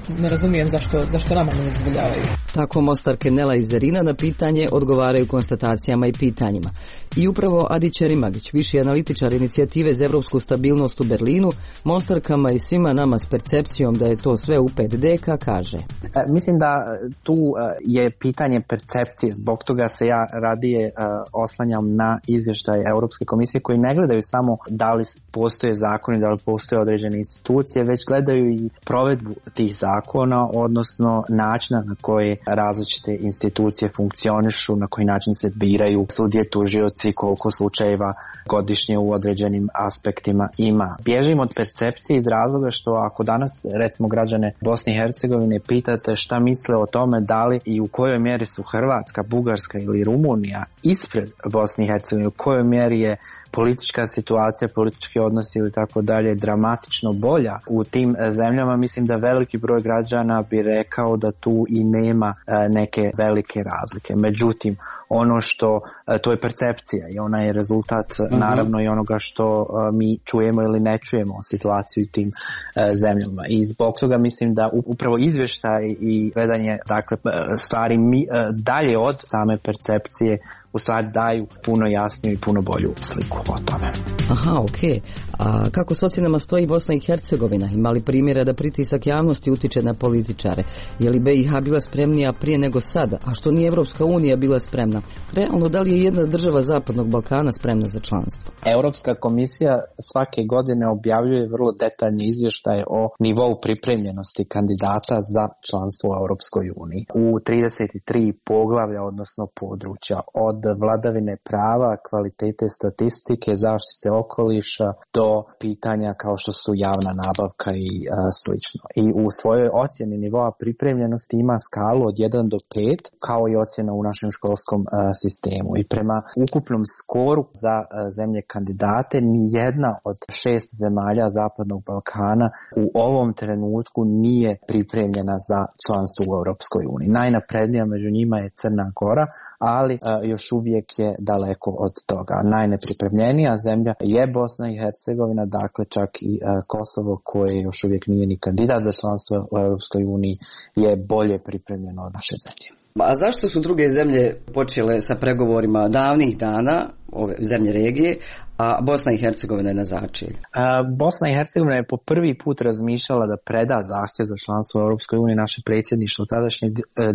Speaker 27: ne razumijem zašto nama ne dozvoljavaju.
Speaker 14: Tako Mostarke Nela i Zerina na pitanje odgovaraju konstatacijama i pitanjima. I upravo Adi Ćerimagić, viši analitičar inicijative za evropsku stabilnost u Berlinu, Mostarkama i svima nama s percepcijom da je to sve u 5D, kaže.
Speaker 2: Mislim da tu je pitanje percepcije, zbog toga se ja radije oslanjam na izvještaj Europske komisije koji ne gledaju samo da li postoje zakoni, da li postoje određene institucije, već gledaju i provedbu tih zakona, odnosno načina na koji različite institucije funkcionišu, na koji način se biraju sudije, tužioci, koliko slučajeva godišnje u određenim aspektima ima. Bježim od percepcije iz razloga što ako danas recimo građane Bosne i Hercegovine pitate šta misle o tome da li i u kojoj mjeri su Hrvatska, Bugarska ili Rumunija ispred Bosne i Hercegovine, u kojoj mjeri je politička situacija, politički odnosi ili tako dalje dramatično bolja u tim zemljama, mislim da veliki broj građana bi rekao da tu i nema neke velike razlike. Međutim, ono što, to je percepcija i ona je rezultat naravno i onoga što mi čujemo ili ne čujemo o situaciji u tim zemljama. I zbog toga mislim da upravo izvještaj i gledanje dakle, stvari dalje od same percepcije u stvari daju puno jasniju i puno bolju sliku o tome.
Speaker 14: Aha, okej. A kako s ocjenama stoji Bosna i Hercegovina? Ima li primjera da pritisak javnosti utiče na političare? Je li BiH bila spremnija prije nego sada? A što nije Evropska unija bila spremna? Realno, da li je jedna država Zapadnog Balkana spremna za članstvo?
Speaker 2: Europska komisija svake godine objavljuje vrlo detaljni izvještaj o nivou pripremljenosti kandidata za članstvo u Europskoj uniji. U 33 poglavlja, odnosno područja, od vladavine prava, kvalitete statistike, zaštite okoliša do pitanja kao što su javna nabavka i slično. I u svojoj ocjeni nivoa pripremljenosti ima skalu od 1 do 5 kao i ocjena u našem školskom sistemu. I prema ukupnom skoru za zemlje kandidate ni jedna od 6 zemalja Zapadnog Balkana u ovom trenutku nije pripremljena za članstvo u Europskoj uniji. Najnaprednija među njima je Crna Gora, ali još uvijek je daleko od toga. Najnepripremljenija zemlja je Bosna i Hercegovina, dakle čak i Kosovo koje još uvijek nije ni kandidat za članstvo u Europskoj uniji je bolje pripremljeno od naše zemlje.
Speaker 14: A zašto su druge zemlje počele sa pregovorima davnih dana, ove zemlje regije, a Bosna i Hercegovina je na začelju?
Speaker 2: Bosna i Hercegovina je po prvi put razmišljala da preda zahtjev za članstvo u Europskoj uniji, naše predsjedništvo tadašnje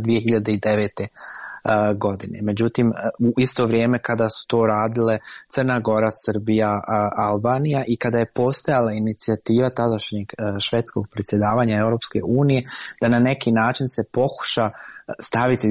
Speaker 2: 2009. godine. Međutim, u isto vrijeme kada su to radile Crna Gora, Srbija, Albanija i kada je postojala inicijativa tadašnjeg švedskog predsjedavanja Europske unije da na neki način se pokuša staviti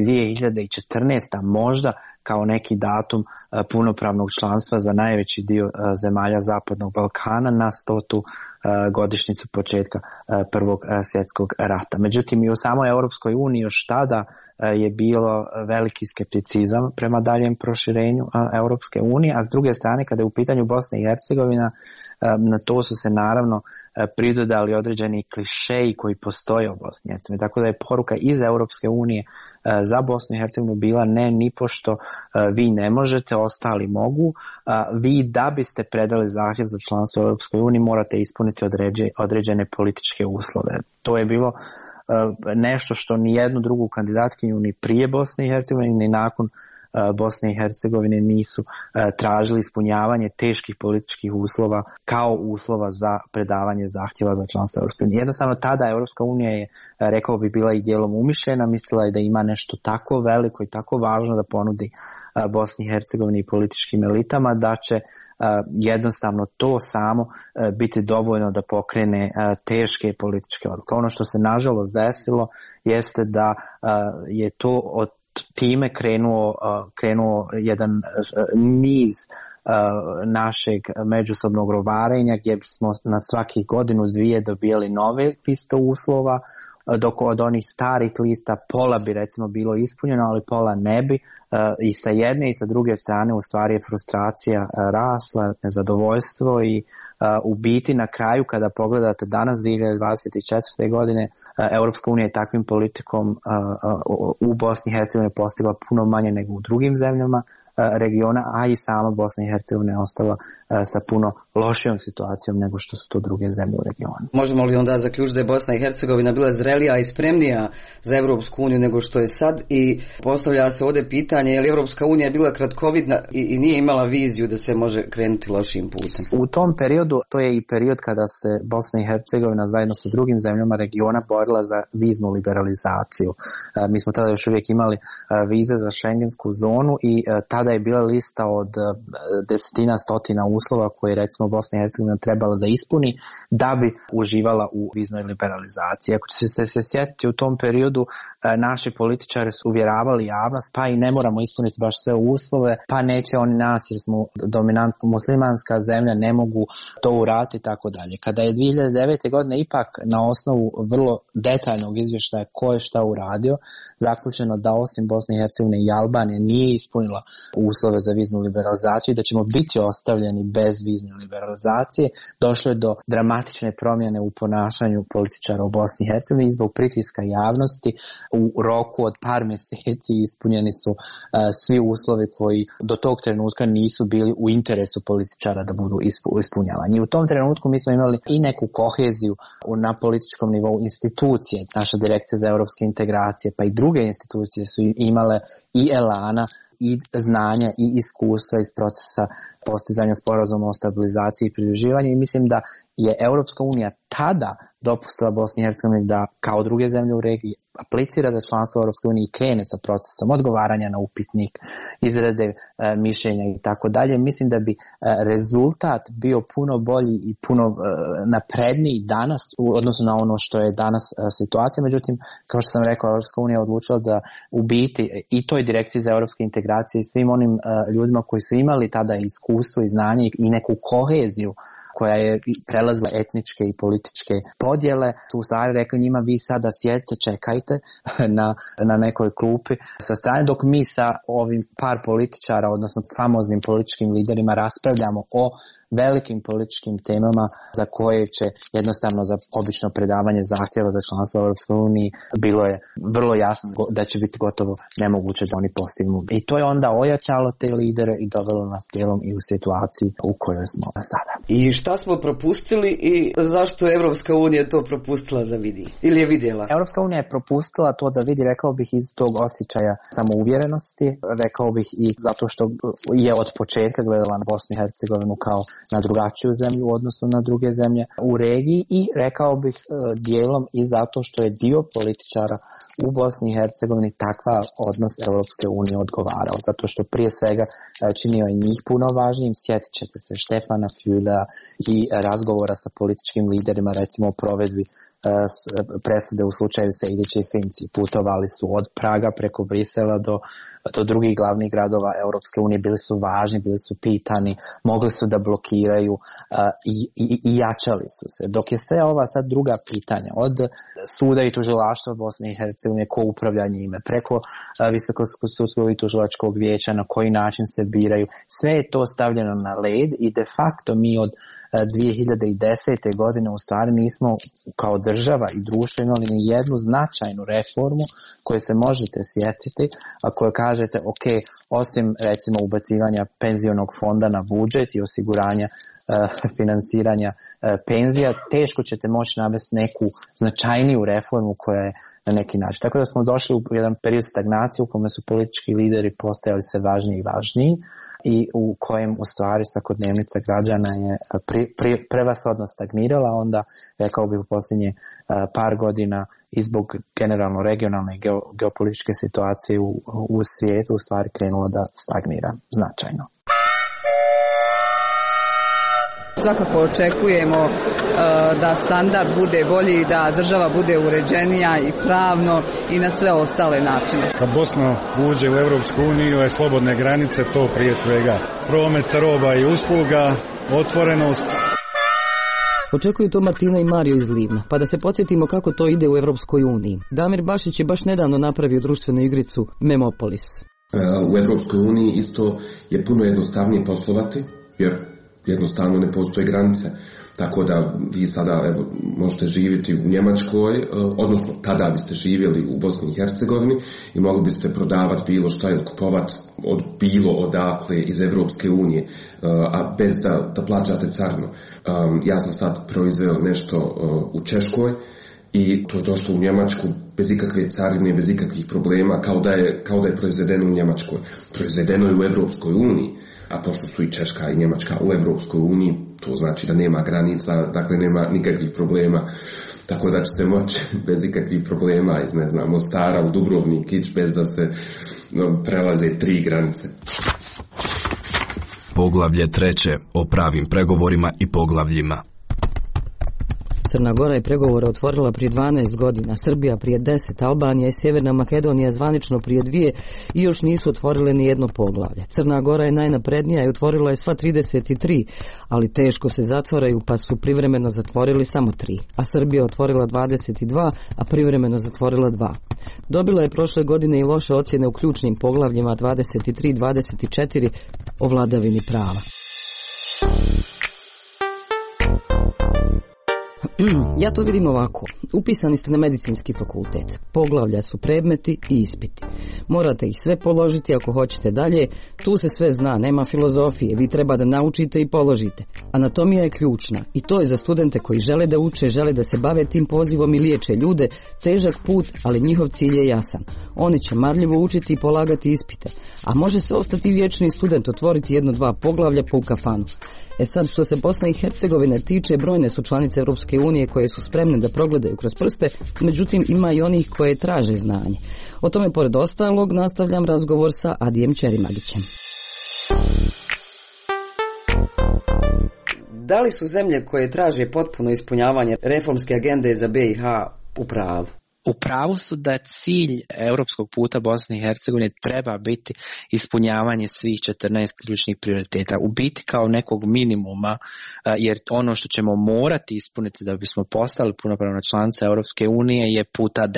Speaker 2: 2014. možda kao neki datum punopravnog članstva za najveći dio zemalja Zapadnog Balkana na 100. godišnjicu početka Prvog svjetskog rata. Međutim, i u samoj Europskoj uniji još tada je bilo veliki skepticizam prema daljem proširenju Europske unije, a s druge strane kada je u pitanju Bosna i Hercegovina, na to su se naravno pridodali određeni klišeji koji postoje u Bosni i Hercegovini. Tako da je poruka iz Europske unije za Bosnu i Hercegovinu bila ne, nipošto vi ne možete, ostali mogu. Vi da biste predali zahtjev za članstvo u Europskoj uniji morate ispuniti određene političke uslove. To je bilo nešto što ni jednu drugu kandidatkinju ni prije Bosne i Hercegovine ni nakon Bosne i Hercegovine nisu tražili ispunjavanje teških političkih uslova kao uslova za predavanje zahtjeva za članstvo Europske unije. Jednostavno tada Europska unija je, rekao bi, bila i dijelom umišljena, mislila je da ima nešto tako veliko i tako važno da ponudi Bosni i Hercegovini i političkim elitama da će jednostavno to samo biti dovoljno da pokrene teške političke odluke. Ono što se nažalost desilo jeste da je to od time krenuo jedan niz našeg međusobnog rovarenja gdje smo na svakih godinu dvije dobijali nove liste uslova, dok od onih starih lista pola bi recimo bilo ispunjeno, ali pola ne bi. I sa jedne i sa druge strane u stvari je frustracija rasla, nezadovoljstvo i u biti na kraju kada pogledate danas 2024. godine Europska unija je takvim politikom u Bosni i Hercegovini postigla puno manje nego u drugim zemljama regiona, a i sama Bosna i Hercegovina je ostala sa puno lošijom situacijom nego što su to druge zemlje u regionu.
Speaker 14: Možemo li onda zaključiti da je Bosna i Hercegovina bila zrelija i spremnija za Evropsku uniju nego što je sad, i postavlja se ovdje pitanje je li Evropska unija bila kratkovidna i nije imala viziju da se može krenuti lošim putem?
Speaker 2: U tom periodu, to je i period kada se Bosna i Hercegovina zajedno sa drugim zemljama regiona borila za viznu liberalizaciju. Mi smo tada još uvijek imali vize za šengensku zonu i tada je bila lista od desetina, stotina uslova koje recimo Bosna i Hercegovina trebala da ispuni da bi uživala u viznoj liberalizaciji. Ako ćete se sjetiti, u tom periodu naši političari su uvjeravali javnost pa i ne moramo ispuniti baš sve uslove, pa neće oni nas jer smo dominantno muslimanska zemlja, ne mogu to uraditi i tako dalje. Kada je 2009. godine ipak na osnovu vrlo detaljnog izvještaja ko je šta uradio, zaključeno da osim Bosne i Hercegovine i Albanije nije ispunila uslove za viznu liberalizaciju i da ćemo biti ostavljeni bez vizne liberalizacije, došlo je do dramatične promjene u ponašanju političara u Bosni i Hercegovini i zbog pritiska javnosti u roku od par mjeseci ispunjeni su svi uslovi koji do tog trenutka nisu bili u interesu političara da budu ispunjavani. U tom trenutku mi smo imali i neku koheziju na političkom nivou institucije, naša direkcija za europske integracije, pa i druge institucije su imale i elana i znanja i iskustva iz procesa postizanja sporazuma o stabilizaciji i pridruživanju, i mislim da je Europska unija tada dopustila Bosni i Hercegovini da kao druge zemlje u regiji aplicira za članstvo u Europskoj uniji i krene sa procesom odgovaranja na upitnik, izrade mišljenja i tako dalje. Mislim da bi rezultat bio puno bolji i puno napredniji danas u odnosu na ono što je danas situacija. Međutim, kao što sam rekao, Europska unija je odlučila da u biti i toj direkciji za europske integracije i svim onim ljudima koji su imali tada iskustvo i znanje i neku koheziju koja je prelazila etničke i političke podjele, su u stvari rekli njima vi sada sjedite, čekajte na nekoj klupi sa strane dok mi sa ovim par političara, odnosno famoznim političkim liderima raspravljamo o velikim političkim temama za koje će jednostavno za obično predavanje zahtjeva za članstvo u Europskoj uniji bilo je vrlo jasno da će biti gotovo nemoguće da oni postignu. I to je onda ojačalo te lidere i dovelo nas dijelom i u situaciji u kojoj smo sada.
Speaker 14: I šta smo propustili i zašto je Europska unija to propustila da vidi? Ili je vidjela?
Speaker 2: Europska unija je propustila to da vidi, rekao bih, iz tog osjećaja samouvjerenosti, rekao bih i zato što je od početka gledala na Bosnu i Hercegovinu kao na drugačiju zemlju u odnosu na druge zemlje u regiji, i rekao bih dijelom i zato što je dio političara u Bosni i Hercegovini takva odnos Europske unije odgovarao, zato što prije svega činio je njih puno važnijim. Sjetit ćete se Štefana Fülea i razgovora sa političkim liderima, recimo o provedbi presude u slučaju Sejdić i Finci. Putovali su od Praga preko Brisela do drugih glavnih gradova Europske unije, bili su važni, bili su pitani, mogli su da blokiraju i jačali su se. Dok je sve ova sad druga pitanja, od suda i tužilaštva Bosne i Hercegovine, ko upravlja njime, preko Visokog sudskog i tužilačkog vijeća, na koji način se biraju, sve je to stavljeno na led i de facto mi od 2010. godine u stvari nismo kao država i društvo imali ni jednu značajnu reformu koju se možete sjetiti, a koju kažete ok, osim recimo ubacivanja penzionog fonda na budžet i osiguranja finansiranja penzija, teško ćete moći navesti neku značajniju reformu koja je na neki način. Tako da smo došli u jedan period stagnacije u kome su politički lideri postajali sve važniji i važniji i u kojem u stvari svakodnevnica građana je prevashodno stagnirala, onda rekao bih u posljednje par godina i zbog generalno regionalne i geopolitičke situacije u svijetu u stvari krenulo da stagnira značajno.
Speaker 4: Svakako očekujemo da standard bude bolji, da država bude uređenija i pravno i na sve ostale načine.
Speaker 5: Kad Bosna uđe u Europsku uniju je slobodne granice, to prije svega promet roba i usluga, otvorenost.
Speaker 7: Očekuju to Martina i Mario iz Livna, pa da se podsjetimo kako to ide u Europskoj uniji. Damir Bašić je baš nedavno napravio društvenu igricu Memopolis.
Speaker 16: U Europskoj uniji isto je puno jednostavnije poslovati, jer jednostavno ne postoje granice. Tako da vi sada možete živjeti u Njemačkoj, odnosno tada biste živjeli u Bosni i Hercegovini i mogli biste prodavati bilo šta ili kupovati od bilo odakle iz Evropske unije, a bez da plaćate carinu. Ja sam sad proizveo nešto u Češkoj i to je došlo u Njemačku bez ikakve carine, bez ikakvih problema, kao da je proizvedeno u Njemačkoj. Proizvedeno je u Evropskoj uniji, a pošto su i Češka i Njemačka u Evropskoj uniji, to znači da nema granica, dakle nema nikakvih problema, tako da će se moći bez ikakvih problema iz, ne znam, Mostara u Dubrovnik ići bez da se prelaze 3 granice.
Speaker 20: Poglavlje 3. o pravim pregovorima i poglavljima.
Speaker 7: Crna Gora je pregovore otvorila prije 12 godina, Srbija prije 10, Albanija i Sjeverna Makedonija zvanično prije 2 i još nisu otvorile ni jedno poglavlje. Crna Gora je najnaprednija i otvorila je sva 33, ali teško se zatvaraju pa su privremeno zatvorili samo 3, a Srbija otvorila 22, a privremeno zatvorila 2. Dobila je prošle godine i loše ocjene u ključnim poglavljima 23 i 24 o vladavini prava. Ja to vidim ovako. Upisani ste na medicinski fakultet. Poglavlja su predmeti i ispiti. Morate ih sve položiti ako hoćete dalje. Tu se sve zna, nema filozofije. Vi treba da naučite i položite. Anatomija je ključna i to je za studente koji žele da uče, žele da se bave tim pozivom i liječe ljude. Težak put, ali njihov cilj je jasan. Oni će marljivo učiti i polagati ispite. A može se ostati vječni student, otvoriti 1-2 poglavlja po u kafanu. Sad, što se Bosne i Hercegovine tiče, brojne su članice Europske unije koje su spremne da progledaju kroz prste, međutim ima i onih koje traže znanje. O tome, pored ostalog, nastavljam razgovor sa Adijem Ćerimagićem. Da li su zemlje koje traže potpuno ispunjavanje reformske agende za BiH u pravu?
Speaker 2: U pravu su da cilj europskog puta Bosne i Hercegovine treba biti ispunjavanje svih 14 ključnih prioriteta. U biti kao nekog minimuma, jer ono što ćemo morati ispuniti da bismo postali punopravna članica Europske unije je puta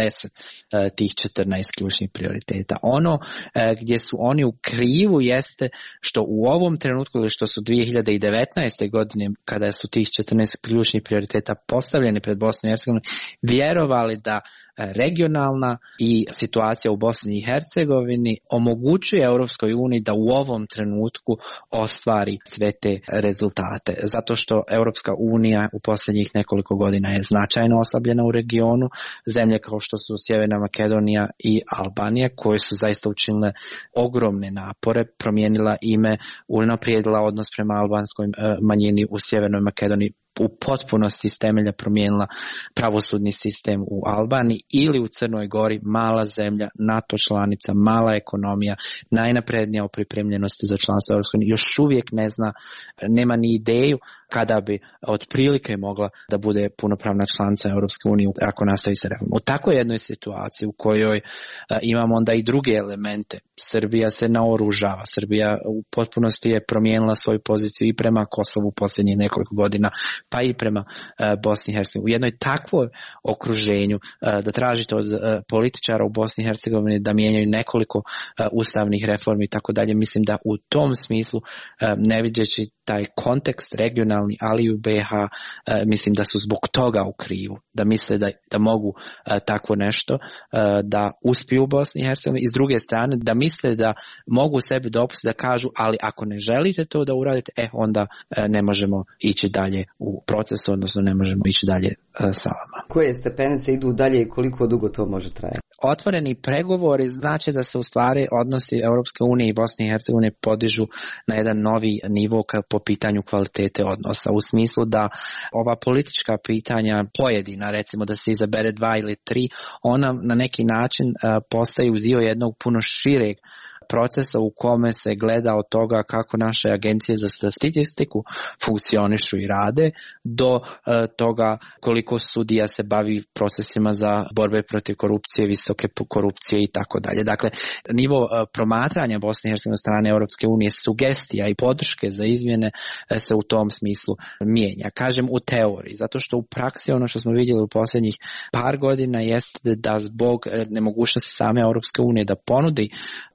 Speaker 2: 10 tih 14 ključnih prioriteta. Ono gdje su oni u krivu jeste što u ovom trenutku ili što su 2019. godine kada su tih 14 ključnih prioriteta postavljeni pred Bosnu i Hercegovinu vjerovali da regionalna i situacija u Bosni i Hercegovini omogućuje Europskoj uniji da u ovom trenutku ostvari sve te rezultate. Zato što Europska unija u posljednjih nekoliko godina je značajno oslabljena u regionu. Zemlje kao što su Sjeverna Makedonija i Albanija koje su zaista učinile ogromne napore, promijenila ime, unaprijedila odnos prema albanskoj manjini u Sjevernoj Makedoniji, u potpunosti iz temelja promijenila pravosudni sistem u Albaniji ili u Crnoj Gori, mala zemlja, NATO članica, mala ekonomija, najnaprednija u pripremljenosti za članstvo Europske unije, još uvijek ne zna, nema ni ideju kada bi otprilike mogla da bude punopravna članica Europske unije ako nastavi se reformom. U takvoj jednoj situaciji u kojoj imamo onda i druge elemente, Srbija se naoružava, Srbija u potpunosti je promijenila svoju poziciju i prema Kosovu u posljednjih nekoliko godina, pa i prema Bosni i Hercegovini. U jednoj takvoj okruženju da tražite od političara u Bosni i Hercegovini da mijenjaju nekoliko ustavnih reformi i tako dalje, mislim da u tom smislu ne vidjeći taj kontekst regionalni, ali i u BiH, mislim da su zbog toga u krivu, da misle da mogu takvo nešto da uspiju u Bosni i Hercegovini i s druge strane da misle da mogu sebi dopustiti da kažu ali ako ne želite to da uradite, onda ne možemo ići dalje u procesu, odnosno ne možemo ići dalje sa vama.
Speaker 7: Koje stepenice idu dalje i koliko dugo to može trajati?
Speaker 2: Otvoreni pregovori znači da se u stvari odnosi Europske unije i Bosne i Hercegovine podižu na jedan novi nivo po pitanju kvalitete odnosa, u smislu da ova politička pitanja pojedina, recimo da se izabere 2 ili 3, ona na neki način postaju dio jednog puno šireg procesa u kome se gleda od toga kako naše agencije za statistiku funkcionišu i rade, do toga koliko sudija se bavi procesima za borbe protiv korupcije, visoke korupcije i tako dalje. Dakle, nivo promatranja Bosne i Hercegovine strane Europske unije, sugestija i podrške za izmjene se u tom smislu mijenja. Kažem u teoriji, zato što u praksi ono što smo vidjeli u posljednjih par godina jeste da zbog nemogućnosti same Europske unije da ponudi konkretan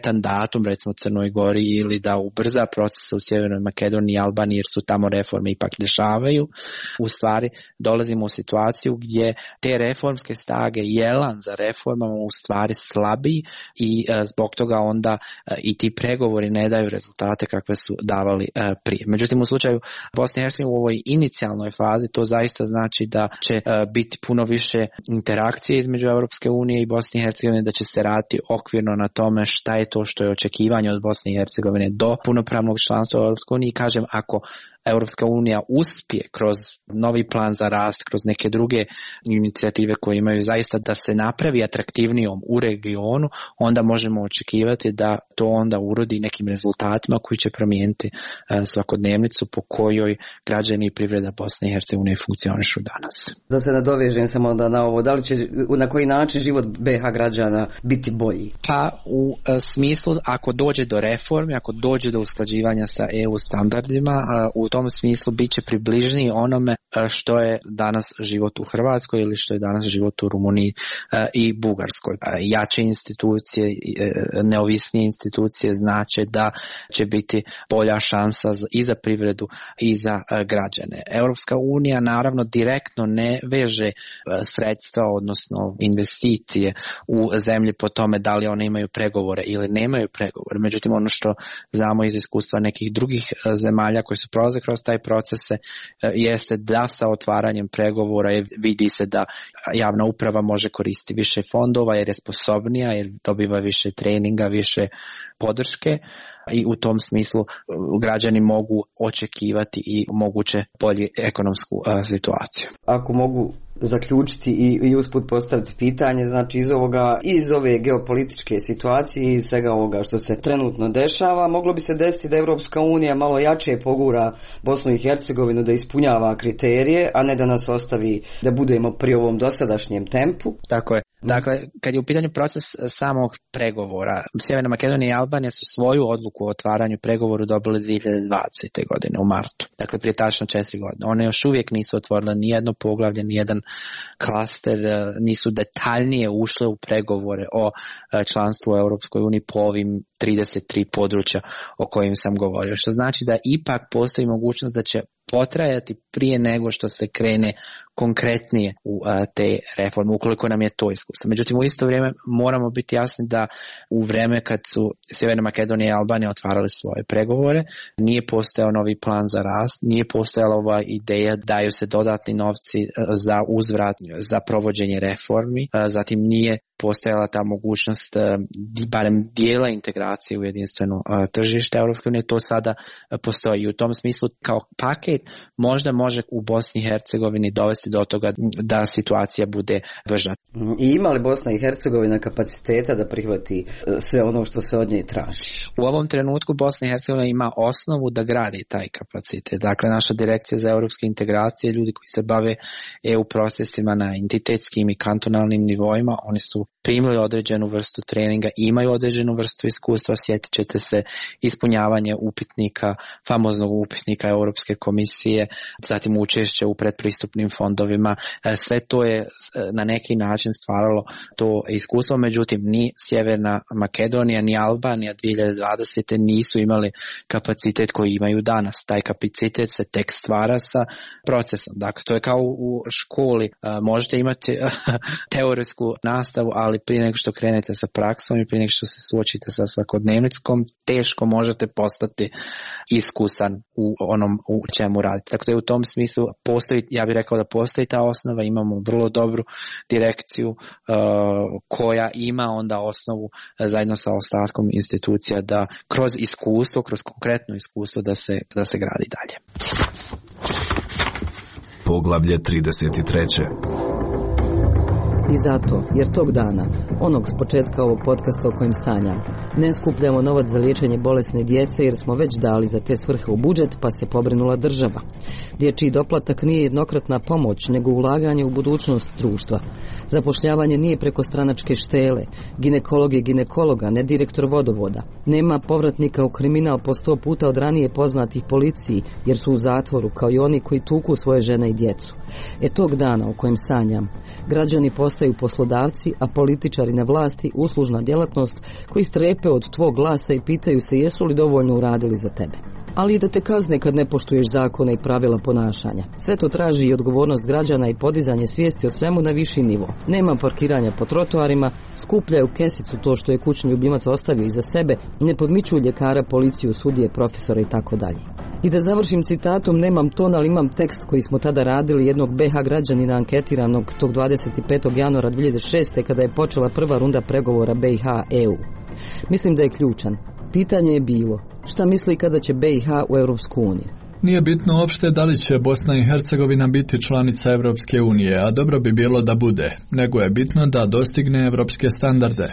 Speaker 2: konkretan datum recimo Crnoj Gori ili da ubrza procese u Sjevernoj Makedoniji i Albaniji jer su tamo reforme ipak dešavaju. U stvari dolazimo u situaciju gdje te reformske snage i elan za reformama u stvari slabi i zbog toga onda i ti pregovori ne daju rezultate kakve su davali prije. Međutim, u slučaju Bosne i Hercegovine u ovoj inicijalnoj fazi to zaista znači da će biti puno više interakcije između Europske unije i Bosne i Hercegovine, da će se raditi okvirno na tome šta je to što je očekivanje od Bosne i Hercegovine do punopravnog članstva u Europskoj uniji. Kažem, ako Europska unija uspije kroz novi plan za rast, kroz neke druge inicijative koje imaju zaista da se napravi atraktivnijom u regionu, onda možemo očekivati da to onda urodi nekim rezultatima koji će promijeniti svakodnevnicu po kojoj građani i privreda Bosne i Hercegovine funkcionišu danas.
Speaker 14: Da se nadovežem samo na ovo, da li će na koji način život BiH građana biti bolji?
Speaker 2: Pa u smislu ako dođe do reformi, ako dođe do usklađivanja sa EU standardima, u tom smislu bit će približniji onome što je danas život u Hrvatskoj ili što je danas život u Rumuniji i Bugarskoj. Jače institucije, neovisnije institucije znače da će biti bolja šansa i za privredu i za građane. Europska unija naravno direktno ne veže sredstva, odnosno investicije u zemlji po tome da li one imaju pregovore ili nemaju pregovore. Međutim, ono što znamo iz iskustva nekih drugih zemalja koji su prolaze kroz taj procese jeste da sa otvaranjem pregovora vidi se da javna uprava može koristiti više fondova jer je sposobnija, jer dobiva više treninga, više podrške i u tom smislu građani mogu očekivati i moguće bolju ekonomsku situaciju.
Speaker 14: Ako mogu zaključiti i usput postaviti pitanje, znači iz ove geopolitičke situacije i svega ovoga što se trenutno dešava, moglo bi se desiti da Europska unija malo jače pogura Bosnu i Hercegovinu da ispunjava kriterije, a ne da nas ostavi da budemo pri ovom dosadašnjem tempu.
Speaker 2: Tako je. Dakle, kad je u pitanju proces samog pregovora, Sjeverna Makedonija i Albanija su svoju odluku o otvaranju pregovoru dobili 2020. godine u martu. Dakle, prije tačno 4 godine. One još uvijek nisu otvorile nijedno poglavlje, nijedan klaster, nisu detaljnije ušle u pregovore o članstvu u Europskoj uniji po ovim 33 područja o kojim sam govorio. Što znači da ipak postoji mogućnost da će potrajati prije nego što se krene konkretnije u te reforme, ukoliko nam je to iskustvo. Međutim, u isto vrijeme moramo biti jasni da u vrijeme kad su Sjeverna Makedonija i Albanija otvarali svoje pregovore, nije postojao novi plan za rast, nije postojala ova ideja daju se dodatni novci za uzvrat, za provođenje reformi, zatim nije postojala ta mogućnost barem dijela integracije u jedinstveno tržište Europske unije, to sada postoji. I u tom smislu kao paket možda može u Bosni i Hercegovini dovesti do toga da situacija bude brža.
Speaker 14: I ima li Bosna i Hercegovina kapaciteta da prihvati sve ono što se od nje traži?
Speaker 2: U ovom trenutku Bosna i Hercegovina ima osnovu da gradi taj kapacitet. Dakle, naša direkcija za europske integracije, ljudi koji se bave EU procesima na entitetskim i kantonalnim nivoima, oni su primili određenu vrstu treninga, imaju određenu vrstu iskustva, sjetit ćete se ispunjavanje upitnika, famoznog upitnika Europske komisije, zatim učešće u predpristupnim fondovima, sve to je na neki način stvaralo to iskustvo, međutim ni Sjeverna Makedonija ni Albanija 2020. nisu imali kapacitet koji imaju danas. Taj kapacitet se tek stvara sa procesom. Dakle, to je kao u školi, možete imati teorijsku nastavu, ali prije nego što krenete sa praksom i prije nego što se suočite sa svakodnevnickom, teško možete postati iskusan u onom u čemu radite. Tako da je u tom smislu postoji, ja bih rekao da postoji ta osnova, imamo vrlo dobru direkciju koja ima onda osnovu zajedno sa ostatkom institucija da kroz iskustvo, kroz konkretno iskustvo da se gradi dalje.
Speaker 20: Poglavlje 33.
Speaker 7: I zato, jer tog dana, onog s početka ovog podcasta o kojem sanjam, ne skupljamo novac za liječenje bolesne djece jer smo već dali za te svrhe u budžet pa se pobrinula država. Dječji doplatak nije jednokratna pomoć nego ulaganje u budućnost društva. Zapošljavanje nije preko stranačke štele, ginekolog je ginekologa, ne direktor vodovoda. Nema povratnika u kriminal po 100 puta od ranije poznatih policiji, jer su u zatvoru, kao i oni koji tuku svoje žene i djecu. Tog dana o kojem sanjam, građani postaju poslodavci, a političari na vlasti uslužna djelatnost koji strepe od tvog glasa i pitaju se jesu li dovoljno uradili za tebe. Ali i da te kazne kad ne poštuješ zakone i pravila ponašanja. Sve to traži i odgovornost građana i podizanje svijesti o svemu na viši nivo. Nema parkiranja po trotoarima, skupljaju kesicu to što je kućni ljubimac ostavio iza sebe, ne podmiču ljekara, policiju, sudije, profesora i tako dalje. I da završim citatom, nemam ton, ali imam tekst koji smo tada radili jednog BH građanina anketiranog tog 25. januara 2006. kada je počela prva runda pregovora BiH-EU. Mislim da je ključan. Pitanje je bilo, šta misli kada će BiH u Europsku uniju?
Speaker 6: Nije bitno uopšte da li će Bosna i Hercegovina biti članica Europske unije, a dobro bi bilo da bude, nego je bitno da dostigne europske standarde.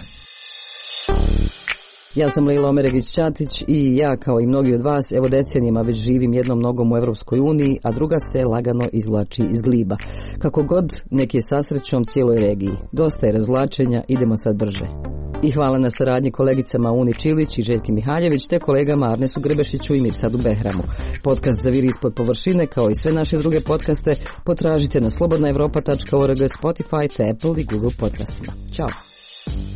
Speaker 7: Ja sam Lejla Omeregić-Ćatić i ja, kao i mnogi od vas, evo decenijima već živim jednom nogom u Europskoj uniji, a druga se lagano izvlači iz gliba. Kako god, nek je sa srećom cijeloj regiji. Dosta je razvlačenja, idemo sad brže. I hvala na saradnji kolegicama Uni Čilić i Željki Mihaljević, te kolegama Arnesu Grebešiću i Mirsadu Behramu. Podcast Zaviri ispod površine, kao i sve naše druge podcaste, potražite na slobodnaevropa.org, Spotify, te Apple i Google podcastima. Ćao!